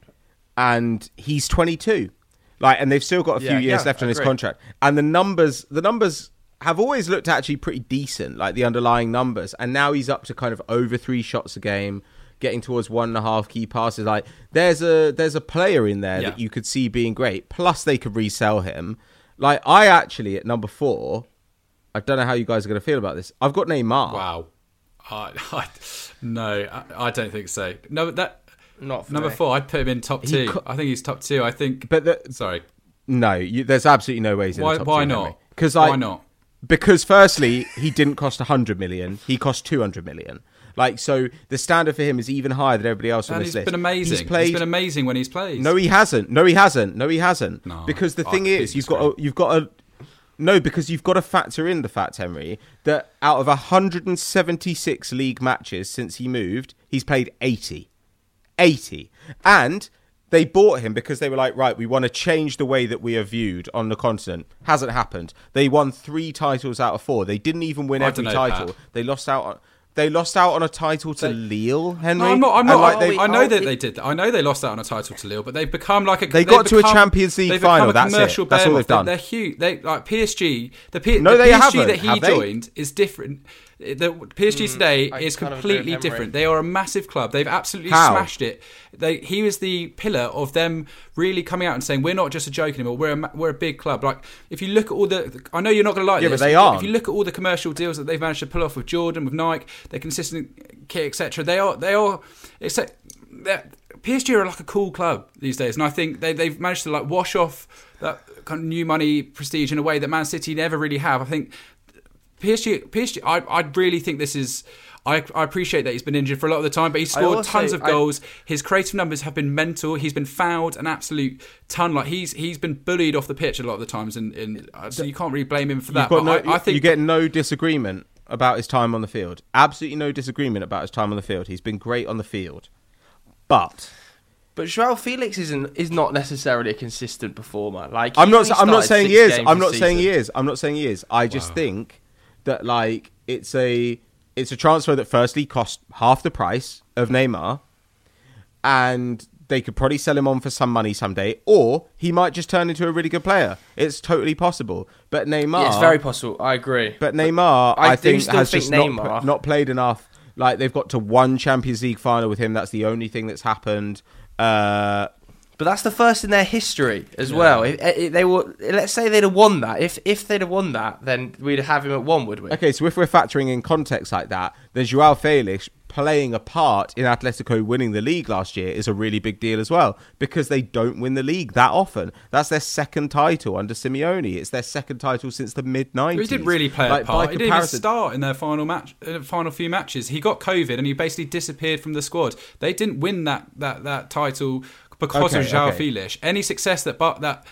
and he's twenty-two. Like, and they've still got a few yeah, years yeah, left on his agree. contract. And the numbers, the numbers have always looked actually pretty decent, like the underlying numbers. And now he's up to kind of over three shots a game, getting towards one and a half key passes. Like, there's a there's a player in there yeah. that you could see being great. Plus, they could resell him. Like, I actually at number four, I don't know how you guys are going to feel about this. I've got Neymar. Wow. I, I, no, I, I don't think so. No, that. Not for number me. four. I'd put him in top two. Co- I think he's top two. I think. But the, sorry, no, you, there's absolutely no way he's in why? the top Why two, not? Because why not? Because firstly, he didn't cost one hundred million. He cost two hundred million. Like, so the standard for him is even higher than everybody else on And this he's list. been amazing. He's, played, he's been amazing when he's played. No, he hasn't. No, he hasn't. No, he hasn't. No, because the I thing is, you've got to, you've got to no, because you've got to factor in the fact, Henry, that out of one hundred seventy-six league matches since he moved, he's played eighty. eighty. And they bought him because they were like, right, we want to change the way that we are viewed on the continent. Hasn't happened. They won three titles out of four. They didn't even win I every don't know, title. Pat. They lost out on They lost out on a title to They- Lille, Henry. No, I'm not. I'm And, not. like, I, they- I know oh, that it- they did. I know they lost out on a title to Lille, but they've become like a. They they've got to a become- Champions League they've final, become a that's it. commercial That's all behemoth. they've done. They're huge. They like P S G. The, P, No, the they P S G haven't, that he have they? joined is different. The P S G today I is kind of agree with completely Henry. different. They are a massive club. They've absolutely How? smashed it. They he was the pillar of them really coming out and saying, we're not just a joke anymore. We're a, ma- we're a big club. Like, if you look at all the, I know you're not going to like Yeah, this. but they If aren't. you look at all the commercial deals that they've managed to pull off with Jordan, with Nike, their consistent kit, et cetera. They are they are. It's like, P S G are like a cool club these days, and I think they they've managed to like wash off that kind of new money prestige in a way that Man City never really have. I think P S G, P S G. I I really think this is. I, I appreciate that he's been injured for a lot of the time, but he's scored also- tons of I- goals. His creative numbers have been mental. He's been fouled an absolute ton. Like he's he's been bullied off the pitch a lot of the times, and, and so you can't really blame him for that. You've got But no, I, I think you get no disagreement about his time on the field. Absolutely no disagreement about his time on the field. He's been great on the field. But But Joao Felix isn't is not necessarily a consistent performer. Like I'm he not. only I'm not started saying six he is. games I'm this not saying he season. is. I'm not saying he is. I just think that like it's a it's a transfer that firstly cost half the price of Neymar, and they could probably sell him on for some money someday, or he might just turn into a really good player. It's totally possible. But Neymar, Yeah, it's very possible. I agree. But Neymar, I I, do think, still has think just Neymar- not, not played enough. Like, they've got to one Champions League final with him. That's the only thing that's happened. Uh, But that's the first in their history as well. If, if they were, let's say they'd have won that. If if they'd have won that, then we'd have him at one, would we? okay, so if we're factoring in context like that, then Joao Felix playing a part in Atletico winning the league last year is a really big deal as well, because they don't win the league that often. That's their second title under Simeone. It's their second title since the mid nineties. He didn't really play like, a part. He didn't even comparison- start in their final match, uh, final few matches. He got COVID and he basically disappeared from the squad. They didn't win that that, that title because Okay, of João okay. Felix. Any success that but that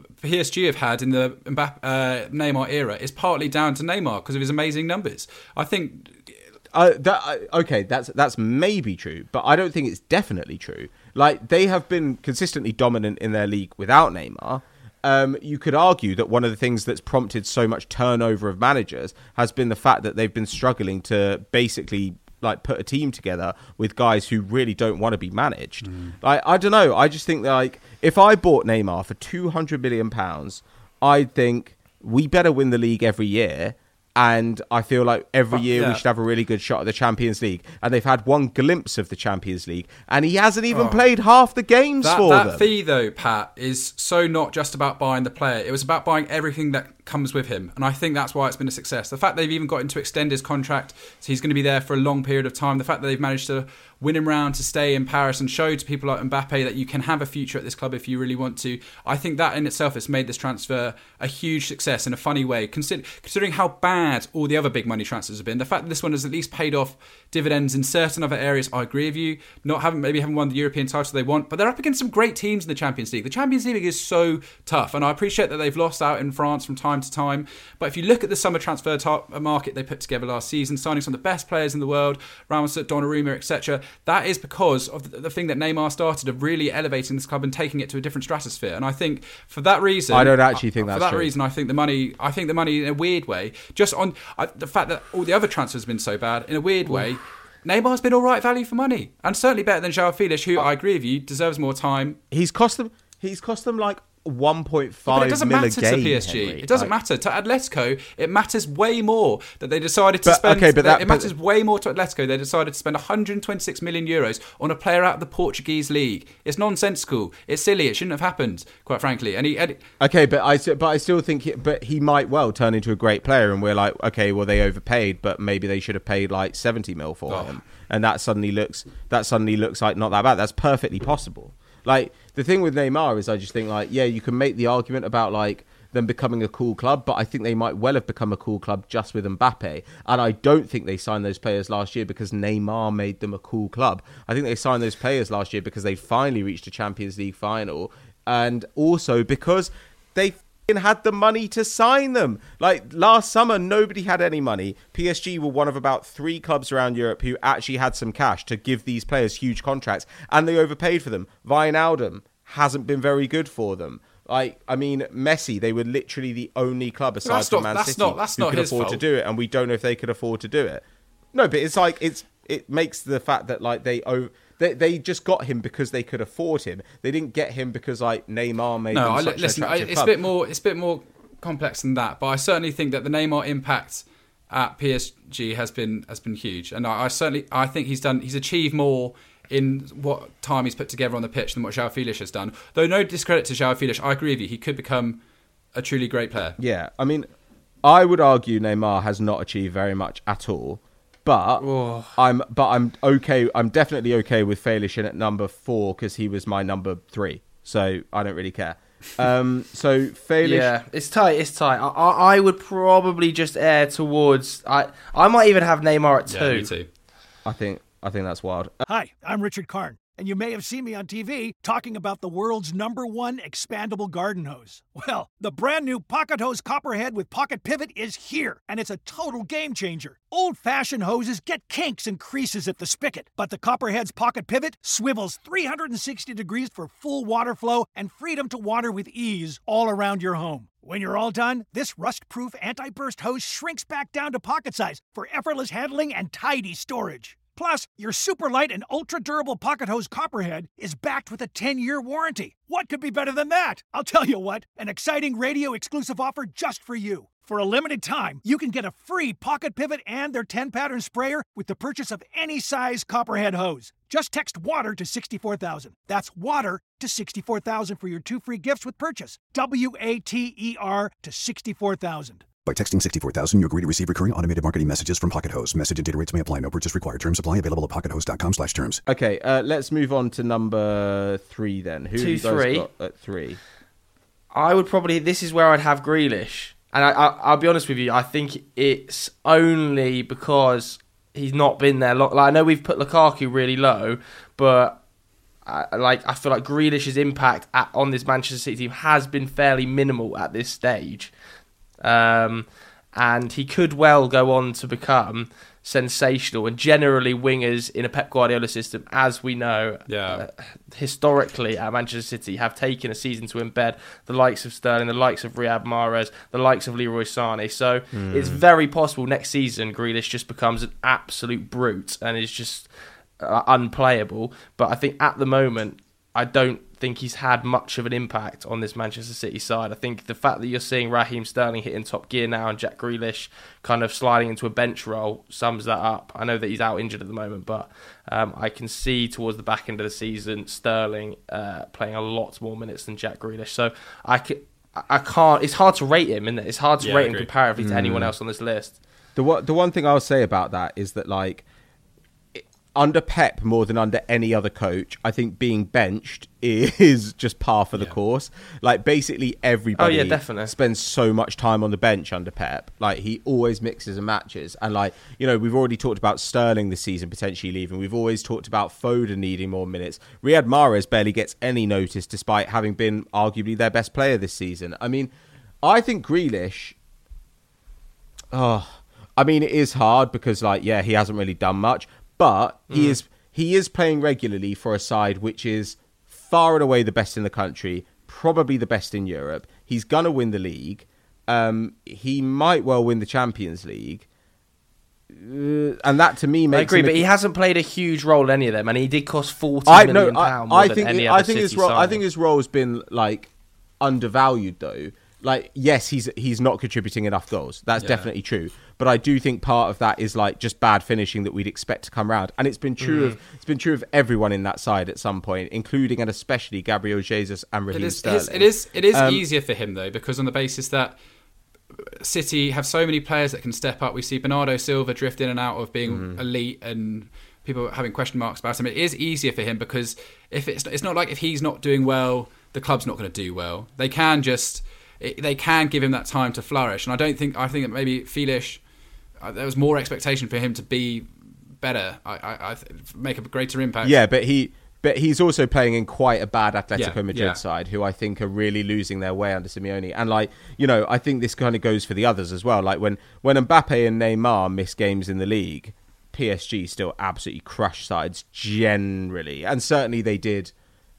P S G have had in the Mbappe, uh, Neymar era is partly down to Neymar because of his amazing numbers. I think. Uh, that, uh, okay, that's that's maybe true, but I don't think it's definitely true. Like, they have been consistently dominant in their league without Neymar. Um, you could argue that one of the things that's prompted so much turnover of managers has been the fact that they've been struggling to basically like put a team together with guys who really don't want to be managed. Mm. Like, I don't know. I just think that, like, if I bought Neymar for two hundred million pounds, I'd think we better win the league every year. And I feel like every year yeah. we should have a really good shot at the Champions League. And they've had one glimpse of the Champions League, and he hasn't even oh. played half the games that, for that them. That fee, though, Pat, is so not just about buying the player. It was about buying everything that comes with him. And I think that's why it's been a success. The fact they've even got him to extend his contract, so he's going to be there for a long period of time. The fact that they've managed to win him round to stay in Paris and show to people like Mbappe that you can have a future at this club if you really want to. I think that in itself has made this transfer a huge success in a funny way, consider, considering how bad all the other big money transfers have been. The fact that this one has at least paid off dividends in certain other areas, I agree with you. Not having maybe haven't won the European title they want, but they're up against some great teams in the Champions League. The Champions League is so tough, and I appreciate that they've lost out in France from time to time. But if you look at the summer transfer market they put together last season, signing some of the best players in the world, Ramos, Donnarumma, et cetera, that is because of the thing that Neymar started of really elevating this club and taking it to a different stratosphere. And I think for that reason, I don't actually think that's for that true. reason, I think the money, I think the money in a weird way, just on I, the fact that all the other transfers have been so bad, in a weird way, Neymar's been all right value for money, and certainly better than João Felix, who I agree with you deserves more time. He's cost them. He's cost them like one point five. But it doesn't mil matter a game, to P S G. Henry. It doesn't like, matter to Atletico. It matters way more that they decided to but, spend. Okay, but that, it but, matters way more to Atletico. They decided to spend one hundred twenty-six million euros on a player out of the Portuguese league. It's nonsensical. It's silly. It shouldn't have happened, quite frankly. And he. And okay, but I but I still think, he, but he might well turn into a great player, and we're like, okay, well they overpaid, but maybe they should have paid like seventy mil for oh. him, and that suddenly looks that suddenly looks like not that bad. That's perfectly possible. Like, the thing with Neymar is I just think, like, yeah, you can make the argument about, like, them becoming a cool club, but I think they might well have become a cool club just with Mbappe. And I don't think they signed those players last year because Neymar made them a cool club. I think they signed those players last year because they finally reached a Champions League final, and also because they had the money to sign them. Like, last summer, nobody had any money. P S G were one of about three clubs around Europe who actually had some cash to give these players huge contracts, and they overpaid for them. Wijnaldum hasn't been very good for them. Like, I mean, Messi, they were literally the only club aside that's from not, Man that's City not, that's who not could his afford fault. to do it, and we don't know if they could afford to do it. No, but it's like, it's it makes the fact that, like, they owe... They they just got him because they could afford him. They didn't get him because, like, Neymar made no, them I, such listen, an I, attractive it's a club. bit more. It's a bit more complex than that. But I certainly think that the Neymar impact at P S G has been has been huge, and I, I certainly I think he's done. He's achieved more in what time he's put together on the pitch than what João Felix has done. Though no discredit to João Felix, I agree with you. He could become a truly great player. Yeah, I mean, I would argue Neymar has not achieved very much at all. But oh. I'm but I'm okay. I'm definitely okay with Felix in at number four because he was my number three. So I don't really care. Um, so Felix, yeah, it's tight. It's tight. I, I, I would probably just err towards. I I might even have Neymar at two. Yeah, me too. I think I think that's wild. Hi, I'm Richard Karn, and you may have seen me on T V talking about the world's number one expandable garden hose. Well, the brand new Pocket Hose Copperhead with Pocket Pivot is here, and it's a total game changer. Old-fashioned hoses get kinks and creases at the spigot, but the Copperhead's Pocket Pivot swivels three hundred sixty degrees for full water flow and freedom to water with ease all around your home. When you're all done, this rust-proof anti-burst hose shrinks back down to pocket size for effortless handling and tidy storage. Plus, your super light and ultra-durable Pocket Hose Copperhead is backed with a ten-year warranty. What could be better than that? I'll tell you what, an exciting radio-exclusive offer just for you. For a limited time, you can get a free Pocket Pivot and their ten-pattern sprayer with the purchase of any size Copperhead hose. Just text WATER to sixty-four thousand. That's WATER to sixty-four thousand for your two free gifts with purchase. W A T E R to sixty-four thousand. By texting sixty-four thousand, you agree to receive recurring automated marketing messages from Pocket Host. Message and data rates may apply. No purchase required. Terms apply. Available at pockethost.com slash terms. Okay, uh, let's move on to number three then. Who Two, have you guys three. got at three? I would probably. This is where I'd have Grealish, and I, I, I'll be honest with you. I think it's only because he's not been there long. Like, I know we've put Lukaku really low, but I, like I feel like Grealish's impact at, on this Manchester City team has been fairly minimal at this stage, um, and he could well go on to become sensational. And generally, wingers in a Pep Guardiola system, as we know, Yeah. uh, historically at Manchester City, have taken a season to embed the likes of Sterling, the likes of Riyad Mahrez, the likes of Leroy Sané. So Mm. it's very possible next season Grealish just becomes an absolute brute and is just uh, unplayable. But I think at the moment, I don't think he's had much of an impact on this Manchester City side. I think the fact that you're seeing Raheem Sterling hitting top gear now and Jack Grealish kind of sliding into a bench role sums that up. I know that he's out injured at the moment, but um, I can see towards the back end of the season Sterling uh, playing a lot more minutes than Jack Grealish. So I, can, I can't. It's hard to rate him, isn't it? It's hard to Yeah, rate I him agree. comparatively to anyone else on this list. The one, the one thing I'll say about that is that, like, it- under Pep more than under any other coach, I think being benched is just par for the Yeah. course. Like, basically everybody Oh, yeah, definitely. spends so much time on the bench under Pep. Like, he always mixes and matches. And, like, you know, we've already talked about Sterling this season potentially leaving. We've always talked about Foden needing more minutes. Riyad Mahrez barely gets any notice despite having been arguably their best player this season. I mean, I think Grealish... Oh, I mean, it is hard because, like, yeah, he hasn't really done much, but he Mm. is he is playing regularly for a side which is far and away the best in the country, probably the best in Europe. He's gonna win the league. Um, he might well win the Champions League, uh, and that to me I makes agree, him a- but he hasn't played a huge role in any of them, and he did cost forty I million no, I, pounds more I than think any I other think City his role. I signing. think his role's been like undervalued though. Like, yes, he's he's not contributing enough goals. That's Yeah. definitely true. But I do think part of that is like just bad finishing that we'd expect to come round, and it's been true Mm. of it's been true of everyone in that side at some point, including and especially Gabriel Jesus and Raheem It is, it Sterling. is, it is, it is Um, easier for him, though, because on the basis that City have so many players that can step up. We see Bernardo Silva drift in and out of being Mm-hmm. elite and people having question marks about him. It is easier for him because if it's, it's not like if he's not doing well, the club's not going to do well. They can just... It, they can give him that time to flourish, and I don't think I think that maybe Grealish, uh, there was more expectation for him to be better. I, I, I th- make a greater impact. Yeah, but he but he's also playing in quite a bad Atletico Yeah, Madrid yeah. side, who I think are really losing their way under Simeone. And like, you know, I think this kind of goes for the others as well. Like when when Mbappe and Neymar miss games in the league, P S G still absolutely crush sides generally, and certainly they did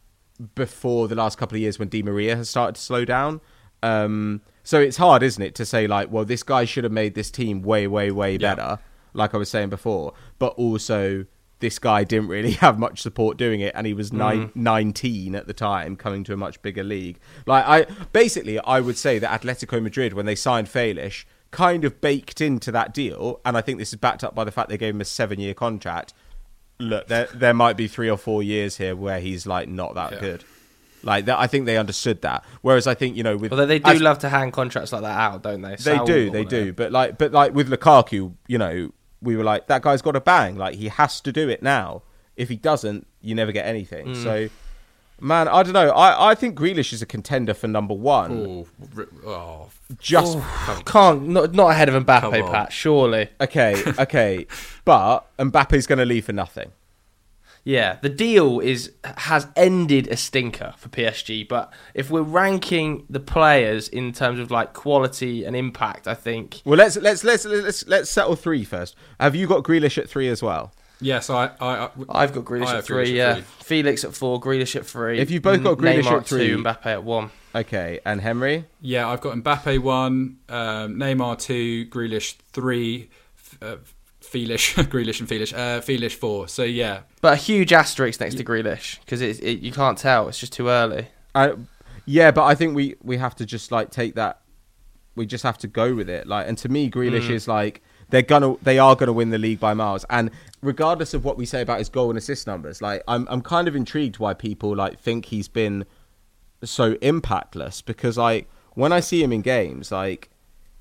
before the last couple of years when Di Maria has started to slow down. Um, so it's hard, isn't it, to say like, well, this guy should have made this team way, way, way Yeah. better, like I was saying before. But also, this guy didn't really have much support doing it, and he was nine, nineteen at the time, coming to a much bigger league. Like I, basically, I would say that Atletico Madrid, when they signed Grealish, kind of baked into that deal, and I think this is backed up by the fact they gave him a seven-year contract. Look, there there might be three or four years here where he's like not that Yeah. good. Like that, I think they understood that. Whereas I think, you know, with Although they do as- love to hand contracts like that out, don't they? they Saul do, will they want do. it. But like, but like with Lukaku, you know, we were like, that guy's got a bang. Like he has to do it now. If he doesn't, you never get anything. Mm. So, man, I don't know. I, I think Grealish is a contender for number one. Oh, r- oh, Just Can't not not ahead of Come Mbappe, on. Pat. Surely. okay, okay. But Mbappe's going to leave for nothing. Yeah, the deal is has ended a stinker for P S G. But if we're ranking the players in terms of like quality and impact, I think Well, let's let's let's let's let's settle three first. Have you got Grealish at three as well? yes, I, I, I I've got Grealish I at have three. Grealish at yeah, three. Felix at four, Grealish at three. If you've both got Grealish Neymar at three- two, Mbappe at one. Okay, and Henry? Yeah, I've got Mbappe one, um, Neymar two, Grealish three, f- uh, Grealish, Grealish and Grealish, uh, Grealish four. So yeah, But a huge asterisk next to Grealish because it, it, you can't tell. It's just too early. I, yeah, but I think we, we have to just like take that. We just have to go with it. Like, and to me, Grealish Mm. is like they're gonna they are gonna win the league by miles. And regardless of what we say about his goal and assist numbers, like I'm I'm kind of intrigued why people like think he's been so impactless because like when I see him in games, like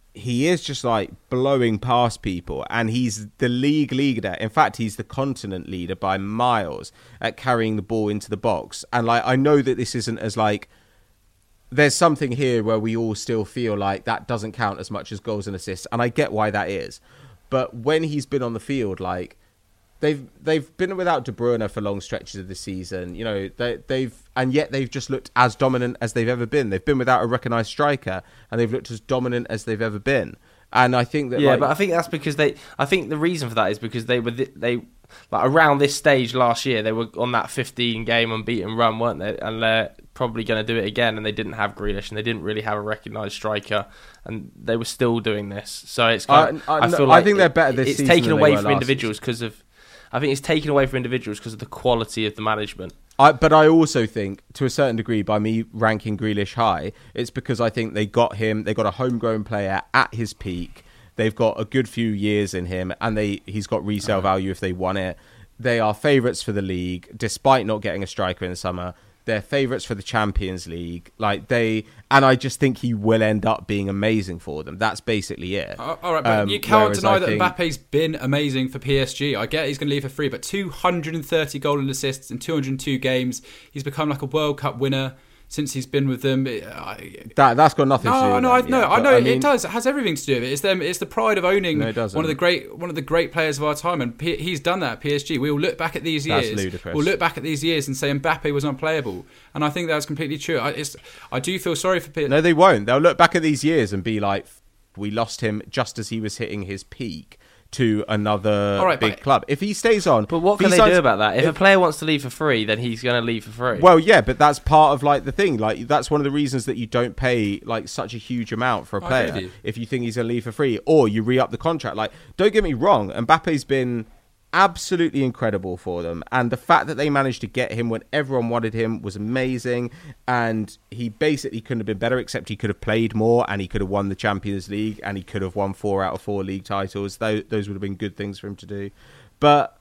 he is just like blowing past people, and he's the league leader. In fact, he's the continent leader by miles at carrying the ball into the box. And like, I know that this isn't as like, there's something here where we all still feel like that doesn't count as much as goals and assists, and I get why that is. But when he's been on the field, like they've they've been without De Bruyne for long stretches of the season, you know, they, they've and yet they've just looked as dominant as they've ever been. They've been without a recognised striker, and they've looked as dominant as they've ever been. And I think that yeah, like, but I think that's because they. I think the reason for that is because they were they like around this stage last year they were on that fifteen game unbeaten run, weren't they? And they're probably going to do it again. And they didn't have Grealish, and they didn't really have a recognised striker, and they were still doing this. So it's kind of, I, I, I feel I like think they're better this it's season taken than away they were from last individuals because of. I think it's taken away from individuals because of the quality of the management. I, but I also think, to a certain degree, by me ranking Grealish high, it's because I think they got him. They got a homegrown player at his peak. They've got a good few years in him, and they he's got resale value if they won it. They are favourites for the league, despite not getting a striker in the summer. They're favourites for the Champions League. Like they, and I just think he will end up being amazing for them. That's basically it. Uh, all right, but um, you can't deny I that think, Mbappe's been amazing for P S G. I get he's going to leave for free, but two hundred thirty goal and assists in two hundred two games. He's become like a World Cup winner since he's been with them. I, that that's got nothing to do no, with no, them, I, no, yeah. I But, know I mean, it does. It has everything to do with it. It's them. It's the pride of owning No, it doesn't. one of the great, one of the great players of our time, and P- he's done that at P S G. We will look back at these That's years. ludicrous. We'll look back at these years and say Mbappe was unplayable, and I think that's completely true. I, it's, I do feel sorry for P S G. No, they won't. They'll look back at these years and be like, we lost him just as he was hitting his peak to another All right, big but- club. If he stays on... But what if can he they signs- do about that? If, if- a player wants to leave for free, then he's going to leave for free. Well, yeah, but that's part of like the thing. Like that's one of the reasons that you don't pay like such a huge amount for a I agree with player you. if you think he's going to leave for free, or you re-up the contract. Like, don't get me wrong, Mbappe's been absolutely incredible for them, and the fact that they managed to get him when everyone wanted him was amazing. And he basically couldn't have been better, except he could have played more, and he could have won the Champions League, and he could have won four out of four league titles. Those, those would have been good things for him to do. But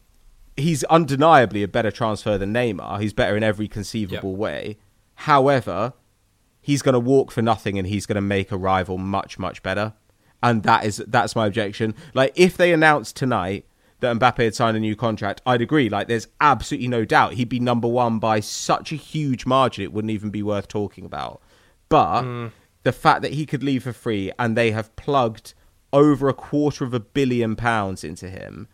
he's undeniably a better transfer than Neymar. He's better in every conceivable Yep. way. However, he's going to walk for nothing, and he's going to make a rival much, much better. And that is that's my objection. Like, if they announced tonight that Mbappe had signed a new contract, I'd agree. Like, there's absolutely no doubt he'd be number one by such a huge margin, it wouldn't even be worth talking about. But mm. the fact that he could leave for free, and they have plugged over a quarter of a billion pounds into him,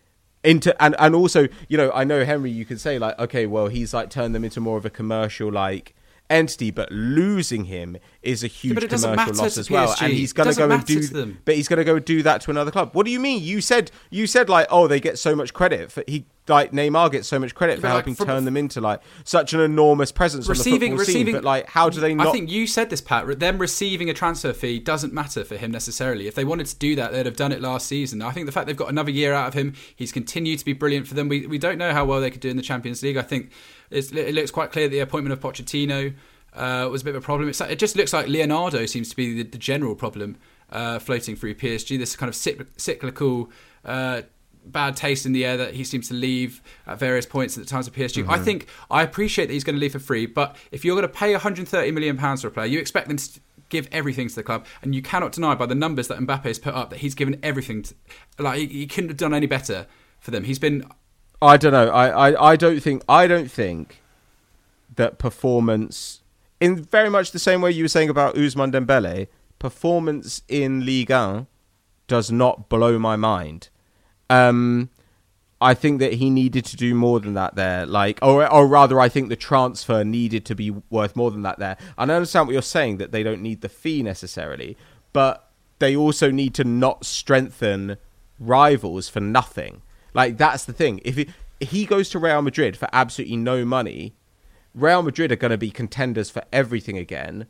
into and, and also, you know, I know, Henry, you could say, like, okay, well, he's like turned them into more of a commercial, like, entity, but losing him is a huge Yeah, commercial loss to as well, P S G. and he's going to go and do them. but he's going to go do that to another club. What do you mean? You said you said like, oh, they get so much credit for he like Neymar gets so much credit for But, like, helping from- turn them into like such an enormous presence Receiving, on the football receiving, scene, but like, how do they not? I think you said this, Pat. Them receiving a transfer fee doesn't matter for him necessarily. If they wanted to do that, they'd have done it last season. I think the fact they've got another year out of him, he's continued to be brilliant for them. We we don't know how well they could do in the Champions League. I think it's, it looks quite clear that the appointment of Pochettino uh, was a bit of a problem. It's, it just looks like Leonardo seems to be the, the general problem uh, floating through P S G. This kind of cyc- cyclical. Uh, bad taste in the air that he seems to leave at various points at the times of P S G. Mm-hmm. I think I appreciate that he's going to leave for free, but if you're going to pay one hundred thirty million pounds for a player, you expect them to give everything to the club, and you cannot deny by the numbers that Mbappe has put up that he's given everything to, like he, he couldn't have done any better for them. He's been I don't know. I, I, I don't think I don't think that performance, in very much the same way you were saying about Ousmane Dembele, performance in Ligue one does not blow my mind. Um, I think that he needed to do more than that there. Like, or, or rather, I think the transfer needed to be worth more than that there. And I understand what you're saying, that they don't need the fee necessarily, but they also need to not strengthen rivals for nothing. Like, that's the thing. If, it, if he goes to Real Madrid for absolutely no money, Real Madrid are going to be contenders for everything again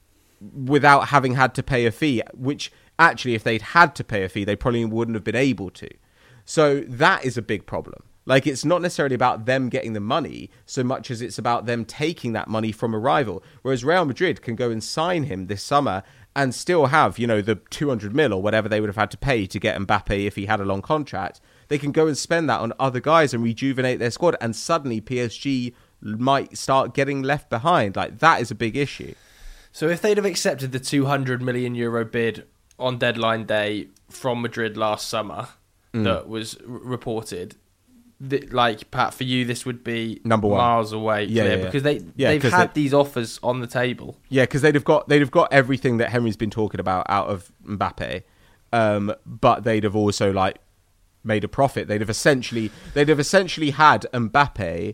without having had to pay a fee, which actually, if they'd had to pay a fee, they probably wouldn't have been able to. So that is a big problem. Like, it's not necessarily about them getting the money so much as it's about them taking that money from a rival. Whereas Real Madrid can go and sign him this summer and still have, you know, the two hundred mil or whatever they would have had to pay to get Mbappe if he had a long contract. They can go and spend that on other guys and rejuvenate their squad. And suddenly P S G might start getting left behind. Like, that is a big issue. So if they'd have accepted the two hundred million euro bid on deadline day from Madrid last summer Mm. that was r- reported. Th- like Pat, for you, this would be Number one. miles away, Yeah, clear, yeah, yeah. because they Yeah, they've 'cause had they- these offers on the table. Yeah, because they'd have got they'd have got everything that Henry's been talking about out of Mbappe, um, but they'd have also like made a profit. They'd have essentially they'd have essentially had Mbappe,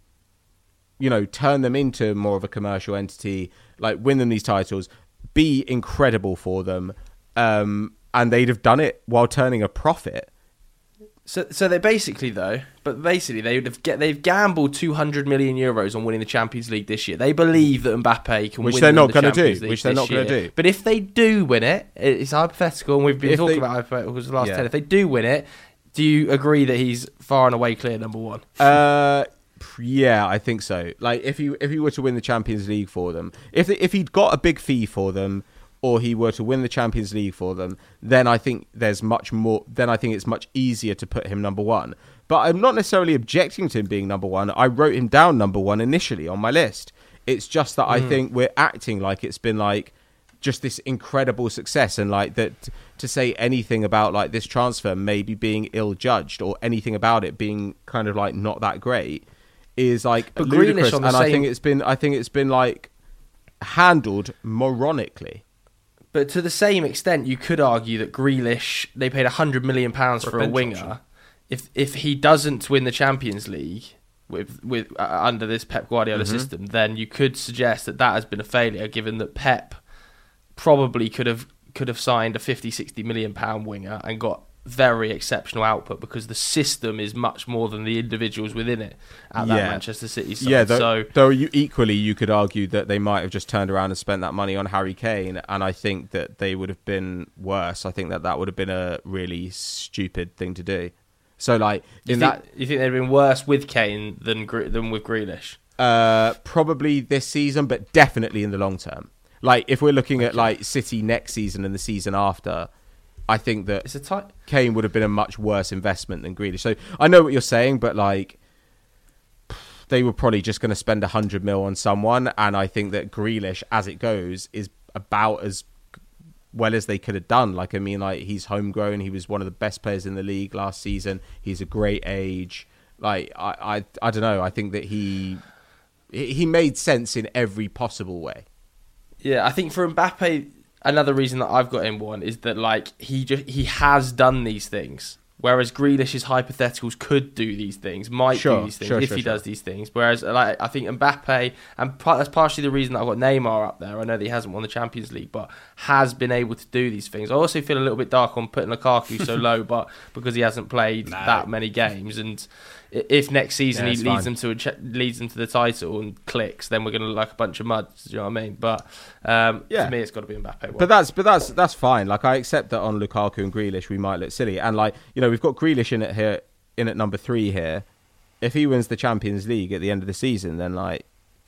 you know, turn them into more of a commercial entity, like win them these titles, be incredible for them, um, and they'd have done it while turning a profit. So, so they basically though, but basically they would have get they've gambled two hundred million euros on winning the Champions League this year. They believe that Mbappe can Which win they're them not the gonna do, Champions League which they're this not gonna year. do. But if they do win it, it's hypothetical, and we've been If talking they- about hypotheticals the last Yeah. ten. If they do win it, do you agree that he's far and away clear number one? Uh, yeah, I think so. Like if he if he were to win the Champions League for them, if if he'd got a big fee for them, or he were to win the Champions League for them, then I think there's much more. Then I think it's much easier to put him number one. But I'm not necessarily objecting to him being number one. I wrote him down number one initially on my list. It's just that I think we're acting like it's been like just this incredible success, and like that to say anything about like this transfer maybe being ill judged or anything about it being kind of like not that great is like But ludicrous. Grealish on the And I same- think it's been I think it's been like handled moronically. But to the same extent, you could argue that Grealish, they paid one hundred million pounds For a for a bench winger. option. If if he doesn't win the Champions League with with uh, under this Pep Guardiola Mm-hmm. system, then you could suggest that that has been a failure, given that Pep probably could have could have signed a fifty, sixty million pound winger and got very exceptional output, because the system is much more than the individuals within it at that Yeah. Manchester City side. Yeah, though, so though you, equally you could argue that they might have just turned around and spent that money on Harry Kane, and I think that they would have been worse. I think that that would have been a really stupid thing to do. So, like you in think, that, you think they'd been worse with Kane than Gre- than with Grealish? uh, probably this season, but definitely in the long term. Like if we're looking at like City next season and the season after, I think that It's a tight. Kane would have been a much worse investment than Grealish. So I know what you're saying, but like they were probably just going to spend a hundred mil on someone, and I think that Grealish, as it goes, is about as well as they could have done. Like I mean, like he's homegrown. He was one of the best players in the league last season. He's a great age. Like I, I, I don't know. I think that he he made sense in every possible way. Yeah, I think for Mbappe, another reason that I've got him one is that like he just he has done these things, whereas Grealish's hypotheticals could do these things, might Sure, do these things sure, if sure, he sure. does these things. Whereas like I think Mbappe, and part, that's partially the reason that I've got Neymar up there. I know that he hasn't won the Champions League, but has been able to do these things. I also feel a little bit dark on putting Lukaku so low, but because he hasn't played No. that many games, and i- if next season Yeah, he it's leads fine. them to a ch- leads them to the title and clicks, then we're going to look like a bunch of muds. Do you know what I mean? But um, Yeah. for me, it's got to be Mbappe. one. But that's but that's that's fine. Like I accept that on Lukaku and Grealish we might look silly, and like you know we've got Grealish in it here in at number three here. If he wins the Champions League at the end of the season, then like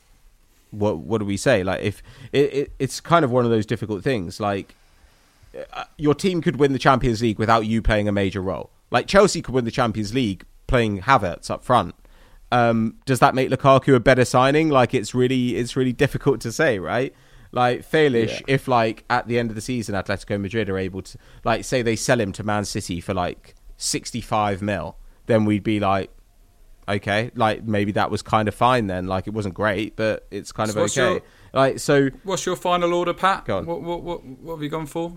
what what do we say? Like if it, it it's kind of one of those difficult things. Like uh, your team could win the Champions League without you playing a major role. Like Chelsea could win the Champions League playing Havertz up front. Um, does that make Lukaku a better signing? Like it's really it's really difficult to say, right? Like Failish, Yeah. if like at the end of the season Atletico Madrid are able to like say they sell him to Man City for like sixty-five mil, then we'd be like, okay, like maybe that was kind of fine then. Like it wasn't great, but it's kind of So what's okay. your- Like so, What's your final order, Pat? Go on. What, what, what, what have you gone for?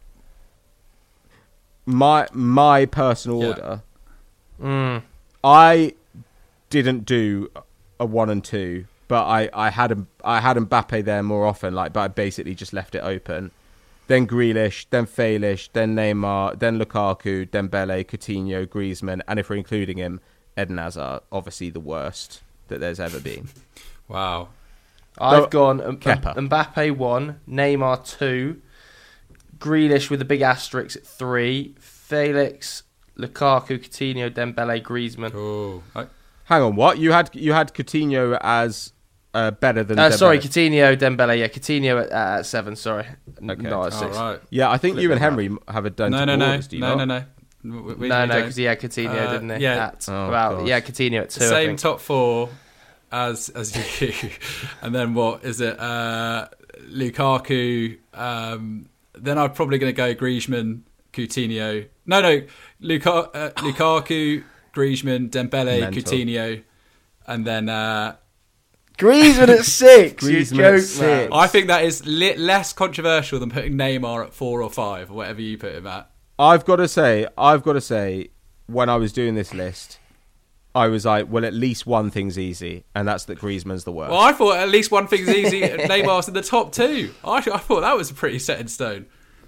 my my personal Yeah. order, Mm. I didn't do a one and two, but I, I had a, I had Mbappe there more often. Like, but I basically just left it open. Then Grealish, then Failish, then Neymar, then Lukaku, Dembele, Coutinho, Griezmann, and if we're including him, Eden Hazard. Obviously, the worst that there's ever been. Wow. I've Though- gone M- Kepa. Mbappe one, Neymar two, Grealish with a big asterisk at three, Felix, Lukaku, Coutinho, Dembele, Griezmann. Oh, I, Hang on, what you had? You had Coutinho as uh, better than. Uh, Dembele. sorry, Coutinho, Dembele. Yeah, Coutinho at, uh, at seven. Sorry, N- Okay. not at all six. right. Yeah, I think Flip you and them Henry have a done. No, no, no, no, no, no. We- we- No, we no, don't. because he had Coutinho, Uh, didn't he? yeah. At Oh, about gosh. yeah, Coutinho at two. I Same think. top four as as you, and then what is it? Uh, Lukaku, um, then I'm probably going to go Griezmann, Coutinho. No, no, Luka, uh, Lukaku, Griezmann, Dembele, Mental. Coutinho, and then uh, Griezmann at six. You Griezmann joke, at six. man. I think that is li- less controversial than putting Neymar at four or five, or whatever you put him at. I've got to say, I've got to say, when I was doing this list, I was like, well, at least one thing's easy, and that's that Griezmann's the worst. Well, I thought at least one thing's easy. Neymar's in the top two. I, I thought that was pretty set in stone.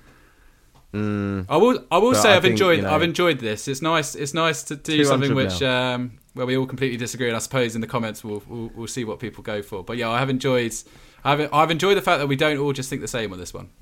Mm, I will. I will But say I I've think, enjoyed. you know, I've enjoyed this. It's nice. It's nice to do two something hundred which, mil. um, where we all completely disagree. And I suppose in the comments we'll, we'll we'll see what people go for. But yeah, I have enjoyed. I've I've enjoyed the fact that we don't all just think the same on this one.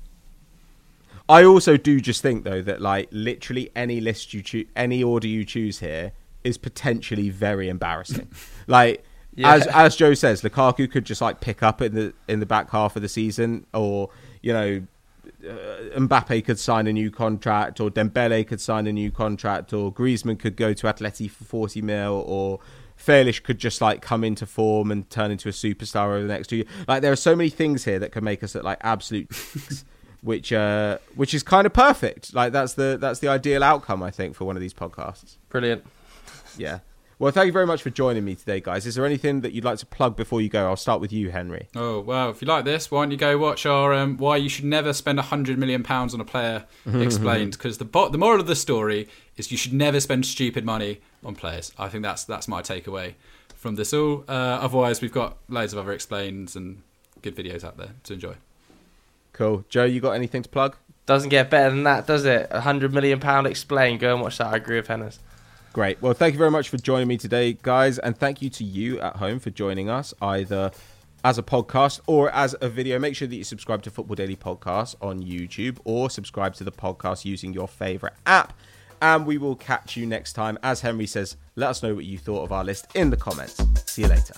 I also do just think, though, that like literally any list you choose, any order you choose here is potentially very embarrassing. Like Yeah. as as Joe says, Lukaku could just like pick up in the in the back half of the season, or you know, uh, Mbappe could sign a new contract, or Dembele could sign a new contract, or Griezmann could go to Atleti for forty mil, or Fairlish could just like come into form and turn into a superstar over the next two years. Like there are so many things here that can make us look like absolute dicks, which uh which is kind of perfect. Like that's the that's the ideal outcome, I think, for one of these podcasts. Brilliant. Yeah. Well, thank you very much for joining me today, guys. Is there anything that you'd like to plug before you go? I'll start with you, Henry. Oh well, if you like this, why don't you go watch our um, why you should never spend a hundred million pounds on a player explained? Because the bo- the moral of the story is you should never spend stupid money on players. I think that's that's my takeaway from this all. Uh, otherwise, we've got loads of other explains and good videos out there to enjoy. Cool. Joe, you got anything to plug? Doesn't get better than that, does it? A hundred million pound explain. Go and watch that. I agree with Hennes. Great. Well, thank you very much for joining me today, guys. And thank you to you at home for joining us, either as a podcast or as a video. Make sure that you subscribe to Football Daily Podcast on YouTube, or subscribe to the podcast using your favourite app. And we will catch you next time. As Henry says, let us know what you thought of our list in the comments. See you later.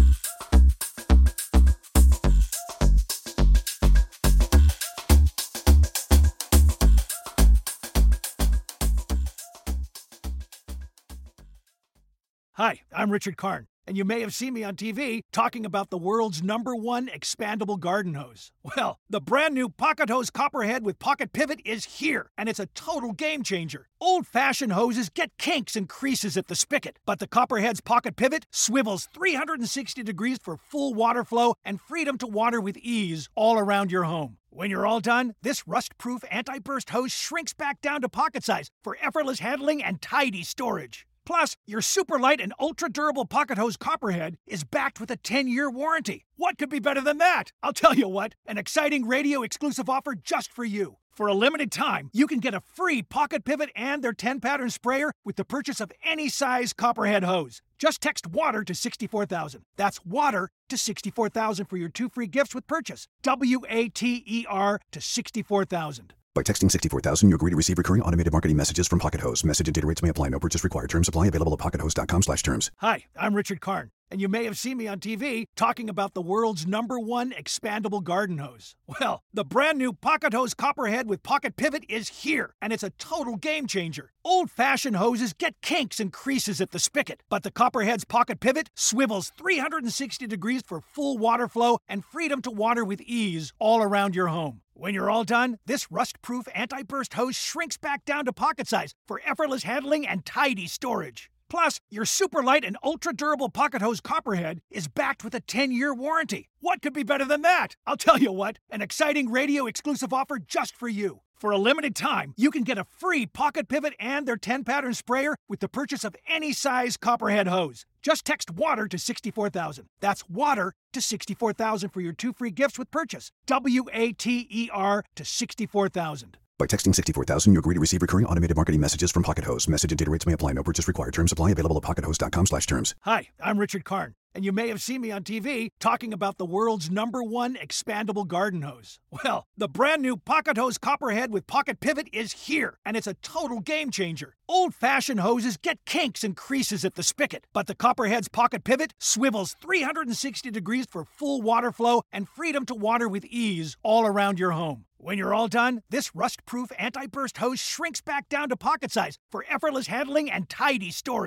Hi, I'm Richard Karn, and you may have seen me on T V talking about the world's number one expandable garden hose. Well, the brand new Pocket Hose Copperhead with Pocket Pivot is here, and it's a total game changer. Old-fashioned hoses get kinks and creases at the spigot, but the Copperhead's Pocket Pivot swivels three hundred sixty degrees for full water flow and freedom to water with ease all around your home. When you're all done, this rust-proof anti-burst hose shrinks back down to pocket size for effortless handling and tidy storage. Plus, your super light and ultra durable Pocket Hose Copperhead is backed with a ten-year warranty. What could be better than that? I'll tell you what, an exciting radio exclusive offer just for you. For a limited time, you can get a free Pocket Pivot and their ten-pattern sprayer with the purchase of any size Copperhead hose. Just text WATER to sixty-four thousand. That's WATER to sixty-four thousand for your two free gifts with purchase. W A T E R to sixty-four thousand. By texting sixty-four thousand, you agree to receive recurring automated marketing messages from Pocket Hose. Message and data rates may apply. No purchase required. Terms apply. Available at pockethose.com slash terms. Hi, I'm Richard Karn, and you may have seen me on T V talking about the world's number one expandable garden hose. Well, the brand new Pocket Hose Copperhead with Pocket Pivot is here, and it's a total game changer. Old-fashioned hoses get kinks and creases at the spigot, but the Copperhead's Pocket Pivot swivels three hundred sixty degrees for full water flow and freedom to water with ease all around your home. When you're all done, this rust-proof anti-burst hose shrinks back down to pocket size for effortless handling and tidy storage. Plus, your super light and ultra durable Pocket Hose Copperhead is backed with a ten-year warranty. What could be better than that? I'll tell you what, an exciting radio exclusive offer just for you. For a limited time, you can get a free Pocket Pivot and their ten-pattern sprayer with the purchase of any size Copperhead hose. Just text WATER to sixty-four thousand. That's WATER to sixty-four thousand for your two free gifts with purchase. W A T E R to sixty-four thousand. By texting sixty-four thousand, you agree to receive recurring automated marketing messages from Pocket Hose. Message and data rates may apply. No purchase required. Terms apply. Available at pockethose.com slash terms. Hi, I'm Richard Karn, and you may have seen me on T V talking about the world's number one expandable garden hose. Well, the brand new Pocket Hose Copperhead with Pocket Pivot is here, and it's a total game changer. Old-fashioned hoses get kinks and creases at the spigot, but the Copperhead's Pocket Pivot swivels three hundred sixty degrees for full water flow and freedom to water with ease all around your home. When you're all done, this rust-proof anti-burst hose shrinks back down to pocket size for effortless handling and tidy storage.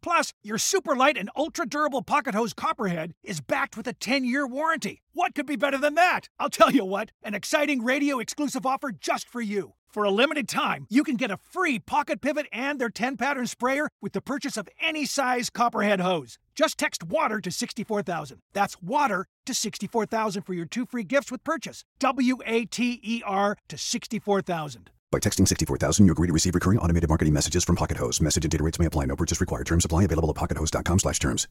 Plus, your super light and ultra durable pocket hose Copperhead is backed with a ten-year warranty. What could be better than that? I'll tell you what, an exciting radio exclusive offer just for you. For a limited time, you can get a free Pocket Pivot and their ten-pattern sprayer with the purchase of any size Copperhead hose. Just text WATER to sixty-four thousand. That's WATER to sixty-four thousand for your two free gifts with purchase. W A T E R to sixty-four thousand. By texting sixty-four thousand, you agree to receive recurring automated marketing messages from Pocket Hose. Message and data rates may apply. No purchase required. Terms apply. Available at pocket hose dot com slash terms.